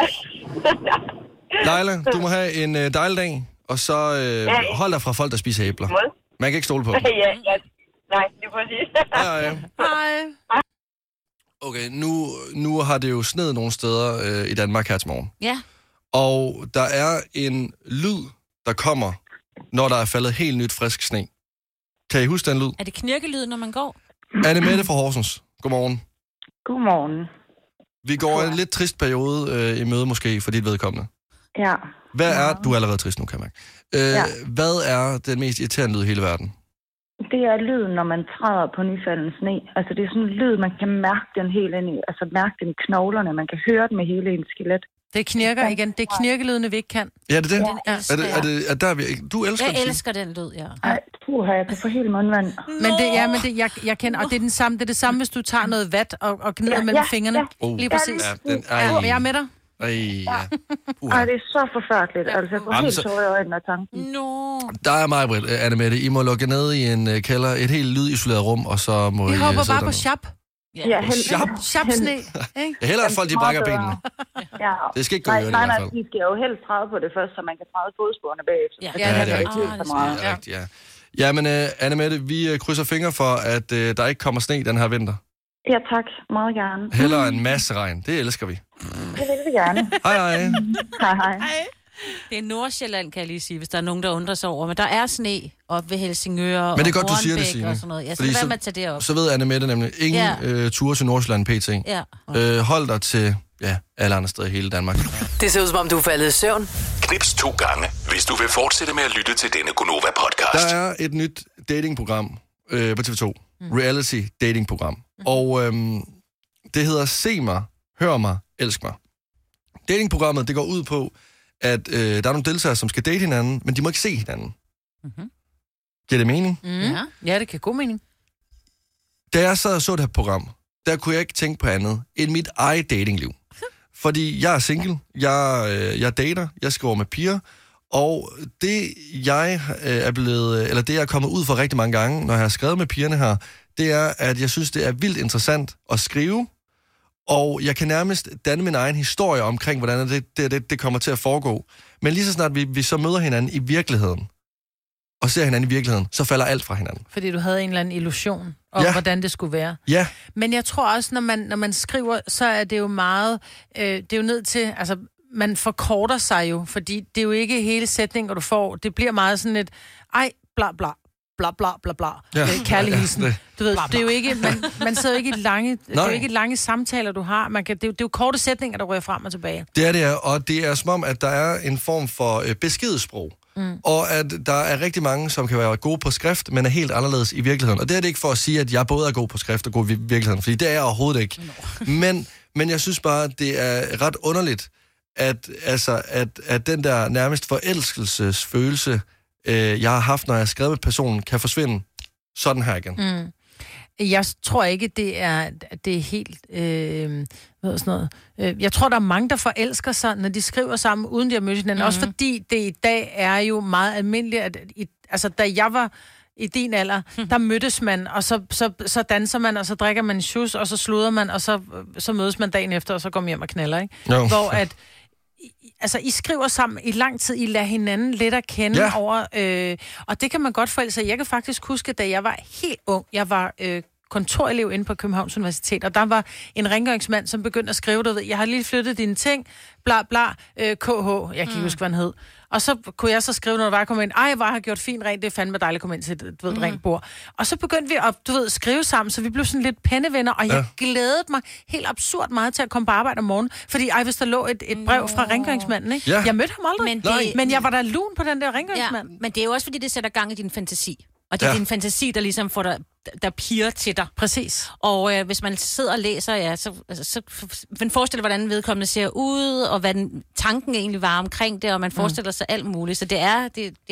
S3: Leila, du må have en dejlig dag, og så hold dig fra folk, der spiser æbler. Man kan ikke stole på dem.
S20: Ja. Nej, det er præcis.
S4: Hej.
S3: Okay, nu har det jo sneet nogle steder i Danmark her til morgen.
S5: Ja.
S3: Og der er en lyd, der kommer, når der er faldet helt nyt frisk sne. Kan I huske den lyd?
S5: Er det knirkelyd, når man går?
S3: Anne-Mette fra Horsens. Godmorgen.
S22: Godmorgen.
S3: Vi går en lidt trist periode i møde måske for dit vedkommende.
S22: Ja.
S3: Hvad er... Du er allerede trist nu, kan jeg mærke. Hvad er den mest irriterende lyd i hele verden?
S22: Det er lyden, når man træder på nyfaldende sne. Altså, det er sådan en lyd, man kan mærke den helt ind i, altså mærke den i knoglerne. Man kan høre den med hele ens skelet.
S4: Det knirker igen. Det er knirkelydene, vi ikke kan.
S3: Ja, det er det.
S5: Ja.
S3: Er der, du elsker
S5: jeg
S3: den?
S5: Jeg elsker den lyd, ja.
S22: Ej, jeg kan få helt mundvand.
S4: Men jeg kender, og det er den samme. Det er det samme, hvis du tager noget vat og gnider mellem fingrene. Lige præcis.
S3: Men
S4: jeg er med dig.
S22: Ej, det er så forfærdeligt. Altså, jeg får helt tårer i øjnene af tanken.
S3: Der er mig, Britt, Anne-Mette. I må lukke ned i en kælder, et helt lydisoleret rum, og så må
S4: I
S3: I
S4: hopper
S3: sidde
S4: bare på shop.
S22: Ja,
S4: Shop-sne, ikke?
S3: Jeg hælder, at folk de brækker benene.
S22: Ja.
S3: Det skal ikke gå i ørene i hvert fald.
S22: Nej, de skal jo helst træde på det først, så man kan træde fodsporene bagefter.
S3: Ja, det er rigtigt. Ja, men Anne-Mette, vi krydser fingre for, at der ikke kommer sne den her vinter.
S22: Ja, tak. Meget gerne.
S3: Hellere en masse regn. Det elsker vi.
S22: Det vil vi gerne.
S3: Hej.
S22: Hej.
S5: Det er Nordsjælland, kan jeg lige sige, hvis der er nogen, der undrer sig over. Men der er sne op ved Helsingør og
S3: Men det er godt, du siger det, Signe.
S5: og sådan noget. Ja, så det er med at tage det op.
S3: Så ved Anne-Mette nemlig, ingen ture til Nordsjælland pt.
S5: Ja.
S3: Hold dig til alle andre steder i hele Danmark.
S17: Det ser ud som om, du er faldet i søvn.
S6: Knips 2 gange, hvis du vil fortsætte med at lytte til denne Gonova-podcast.
S3: Der er et nyt datingprogram på TV2. Reality datingprogram. Og det hedder Se mig, hør mig, elsk mig. Datingprogrammet, det går ud på, at der er nogle deltagere, som skal date hinanden, men de må ikke se hinanden.
S4: Mm-hmm.
S3: Giver det mening?
S4: Ja, det giver god mening.
S3: Da jeg sad og så det her program, der kunne jeg ikke tænke på andet end mit eget datingliv. Fordi jeg er single, jeg dater, jeg skriver med piger, og det jeg er kommet ud for rigtig mange gange, når jeg har skrevet med pigerne her, det er, at jeg synes, det er vildt interessant at skrive, og jeg kan nærmest danne min egen historie omkring, hvordan det kommer til at foregå. Men lige så snart vi så møder hinanden i virkeligheden, og ser hinanden i virkeligheden, så falder alt fra hinanden.
S4: Fordi du havde en eller anden illusion om, hvordan det skulle være.
S3: Ja.
S4: Men jeg tror også, når man skriver, så er det jo meget... det er jo nødt til... Altså, man forkorter sig jo, fordi det er jo ikke hele sætninger, du får. Det bliver meget sådan et... Ej, bla bla. Bla bla bla bla. Kærlig hilsen. Du ved, det er jo ikke... Man sidder jo ikke i lange... Det er jo ikke lange samtaler, du har. Det er jo korte sætninger, der rører frem og tilbage.
S3: Det er det, og det er som om, at der er en form for beskedssprog. Og at der er rigtig mange, som kan være gode på skrift, men er helt anderledes i virkeligheden. Og det er det ikke for at sige, at jeg både er god på skrift og god i virkeligheden, fordi det er jeg overhovedet ikke. Men jeg synes bare, at det er ret underligt, at den der nærmest forelskelsesfølelse, jeg har haft, når jeg har skrevet med personen, kan forsvinde sådan her igen.
S4: Jeg tror ikke, det er helt... sådan noget. Jeg tror, der er mange, der forelsker sig, når de skriver sammen, uden de har mødt hinanden. Også fordi det i dag er jo meget almindeligt, at da jeg var i din alder, der mødtes man, og så danser man, og så drikker man sjus, og så sluder man, og så mødes man dagen efter, og så går man hjem og knaller, ikke?
S3: Jo.
S4: Hvor at... Altså, I skriver sammen i lang tid, I lader hinanden lidt at kende over... og det kan man godt forælde sig. Jeg kan faktisk huske, da jeg var helt ung, jeg var... kontorelev inde på Københavns Universitet, og der var en rengøringsmand, som begyndte at skrive, du ved, jeg har lige flyttet dine ting, bla bla, KH, jeg kan ikke huske, hvad han hed. Og så kunne jeg så skrive, når der var kommet ind, ej, hvor har gjort fint rent, det er fandme dejligt at komme ind til et rent bord. Og så begyndte vi at, skrive sammen, så vi blev sådan lidt pennevenner, og jeg glædede mig helt absurd meget til at komme på arbejde om morgenen, fordi hvis der lå et brev fra rengøringsmanden, ikke? Ja. Jeg mødte ham aldrig, men jeg var der lun på den der rengøringsmand.
S5: Ja, men det er jo også, fordi det sætter gang i din fantasi. Og det er din fantasi, der ligesom får dig, der piger til dig.
S4: Præcis.
S5: Og hvis man sidder og læser, så man forestiller, hvordan vedkommende ser ud, og hvad tanken egentlig var omkring det, og man forestiller sig alt muligt. Så det er.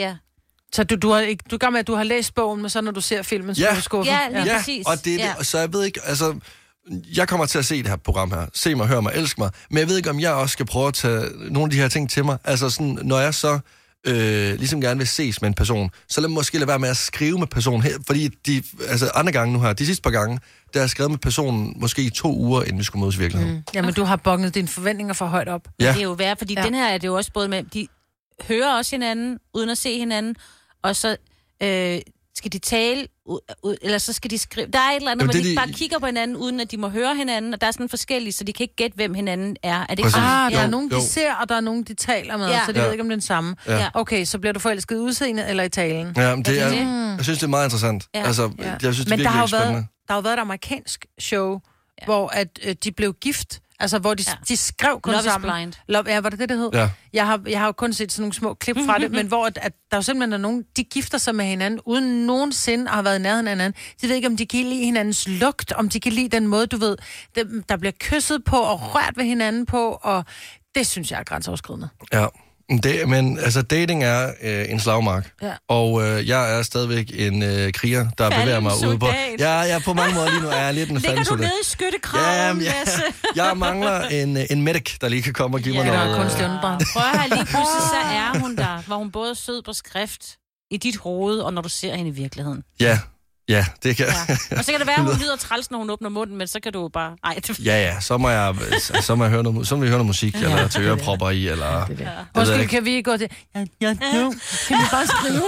S4: Så du gør med, at du har læst bogen, men så når du ser filmen, så er du skuffet?
S5: Ja, lige præcis.
S3: Og det, så jeg ved ikke, altså... Jeg kommer til at se det her program her. Se mig, hør mig, elsk mig. Men jeg ved ikke, om jeg også skal prøve at tage nogle af de her ting til mig. Altså sådan, når jeg så... ligesom gerne vil ses med en person, så lad mig måske lade være med at skrive med personen her, fordi andre gange nu her, de sidste par gange, der har jeg skrevet med personen måske i 2 uger, inden vi skulle mødes i virkeligheden.
S4: Jamen, du har bokket dine forventninger for højt op.
S5: Ja. Det er jo værd, fordi den her er det jo også både med, de hører også hinanden, uden at se hinanden, og så skal de tale, eller så skal de skrive. Der er et eller andet, hvor de bare kigger på hinanden, uden at de må høre hinanden, og der er sådan forskellige, så de kan ikke gætte, hvem hinanden er. Er det ikke
S4: der er nogen, de ser, og der er nogen, de taler med, så de ved ikke, om det er den samme. Ja. Okay, så bliver du forelsket i udseendet eller i talen?
S3: Ja, men jeg synes, det er meget interessant.
S4: Ja.
S3: Altså, jeg synes, det er virkelig spændende.
S4: Der har jo været et amerikansk show, hvor at de blev gift. Altså, hvor de skrev kun
S5: Love
S4: sammen.
S5: Love is
S4: Blind. Var det hed?
S3: Ja.
S4: Jeg har jo kun set sådan nogle små klip fra det, men hvor at der jo simpelthen er nogen, de gifter sig med hinanden, uden nogensinde at have været i nærheden af hinanden. De ved ikke, om de kan lide hinandens lugt, om de kan lide den måde, du ved, der bliver kysset på og rørt ved hinanden på, og det synes jeg er grænseoverskridende.
S3: Ja. Men altså, dating er en slagmark, og jeg er stadigvæk en kriger, der bevæger mig ude på... Ja, på mange måder lige nu er jeg lidt en
S5: faldensoldat. Ligger du nede i skyttekraven, Lasse?
S3: Jeg mangler en medic, der lige kan komme og give mig noget...
S5: Prøv at have lige pludselig, så er hun der, hvor hun både er sød på skrift i dit hoved, og når du ser hende i virkeligheden.
S3: Ja, Ja, det kan
S5: Og så kan det være, at hun lyder træls, når hun åbner munden, men så kan du bare...
S3: Ja, så må jeg høre noget, så må vi høre noget musik, eller til ørepropper i, eller...
S4: Måske kan vi gå til... Kan vi bare skrive?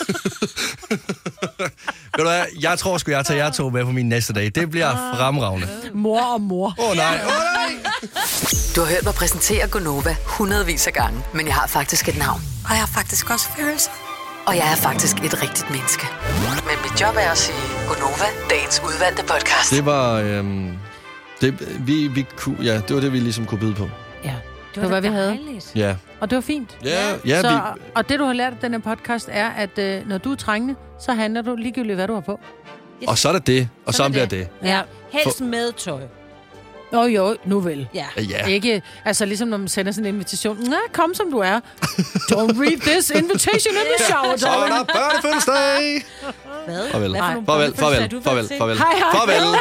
S3: Ved du hvad, jeg tror sgu, jeg tager jer to med på min næste dag. Det bliver fremragende.
S4: Mor.
S3: Nej.
S17: Du har hørt mig præsentere Gonova hundredvis af gange, men jeg har faktisk et navn. Og jeg har faktisk også følelser. Og jeg er faktisk et rigtigt menneske. Men mit job er at sige Gonova, dagens udvalgte podcast.
S3: Det var... det var det, vi ligesom kunne byde på.
S4: Ja, det var hvad vi havde.
S3: Ja.
S4: Og det var fint.
S3: Ja,
S4: og det, du har lært af den her podcast, er, at når du er trængende, så handler du ligegyldigt, hvad du har på.
S3: Og så er det, og så bliver det.
S5: Ja, helst med tøj.
S4: Jo, nu vel.
S5: Ja.
S4: Ikke, altså ligesom når man sender sådan en invitation. Nej, kom som du er. Don't read this invitation in the shower, darling.
S3: Så er der børnefødselsdag.
S5: Hvad?
S3: Farvel.
S4: Hej.
S3: Farvel.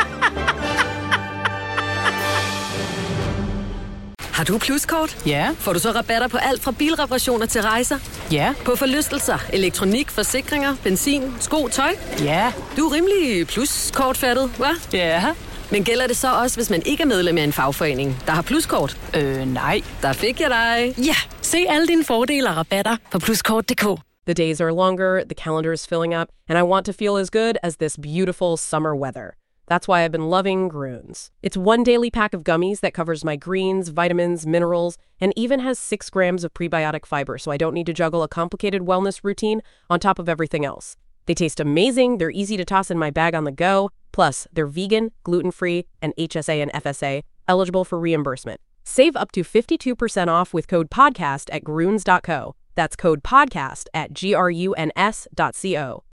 S1: Har du Pluskort?
S4: Ja.
S1: Får du så rabatter på alt fra bilreparationer til rejser?
S4: Ja.
S1: På forlystelser, elektronik, forsikringer, benzin, sko, tøj?
S4: Ja.
S1: Du er rimelig Pluskort-fattet, hva'?
S4: Ja.
S1: Men gælder det så også, hvis man ikke er medlem af en fagforening, der har Pluskort?
S4: Nej.
S1: Der fik jeg dig.
S2: Ja, se alle dine fordele og rabatter på pluskort.dk.
S23: The days are longer, the calendar is filling up, and I want to feel as good as this beautiful summer weather. That's why I've been loving Grüns. It's one daily pack of gummies that covers my greens, vitamins, minerals, and even has 6 grams of prebiotic fiber, so I don't need to juggle a complicated wellness routine on top of everything else. They taste amazing, they're easy to toss in my bag on the go, plus they're vegan, gluten-free, and HSA and FSA, eligible for reimbursement. Save up to 52% off with code PODCAST at Grüns.co. That's code PODCAST at GRUNS.co.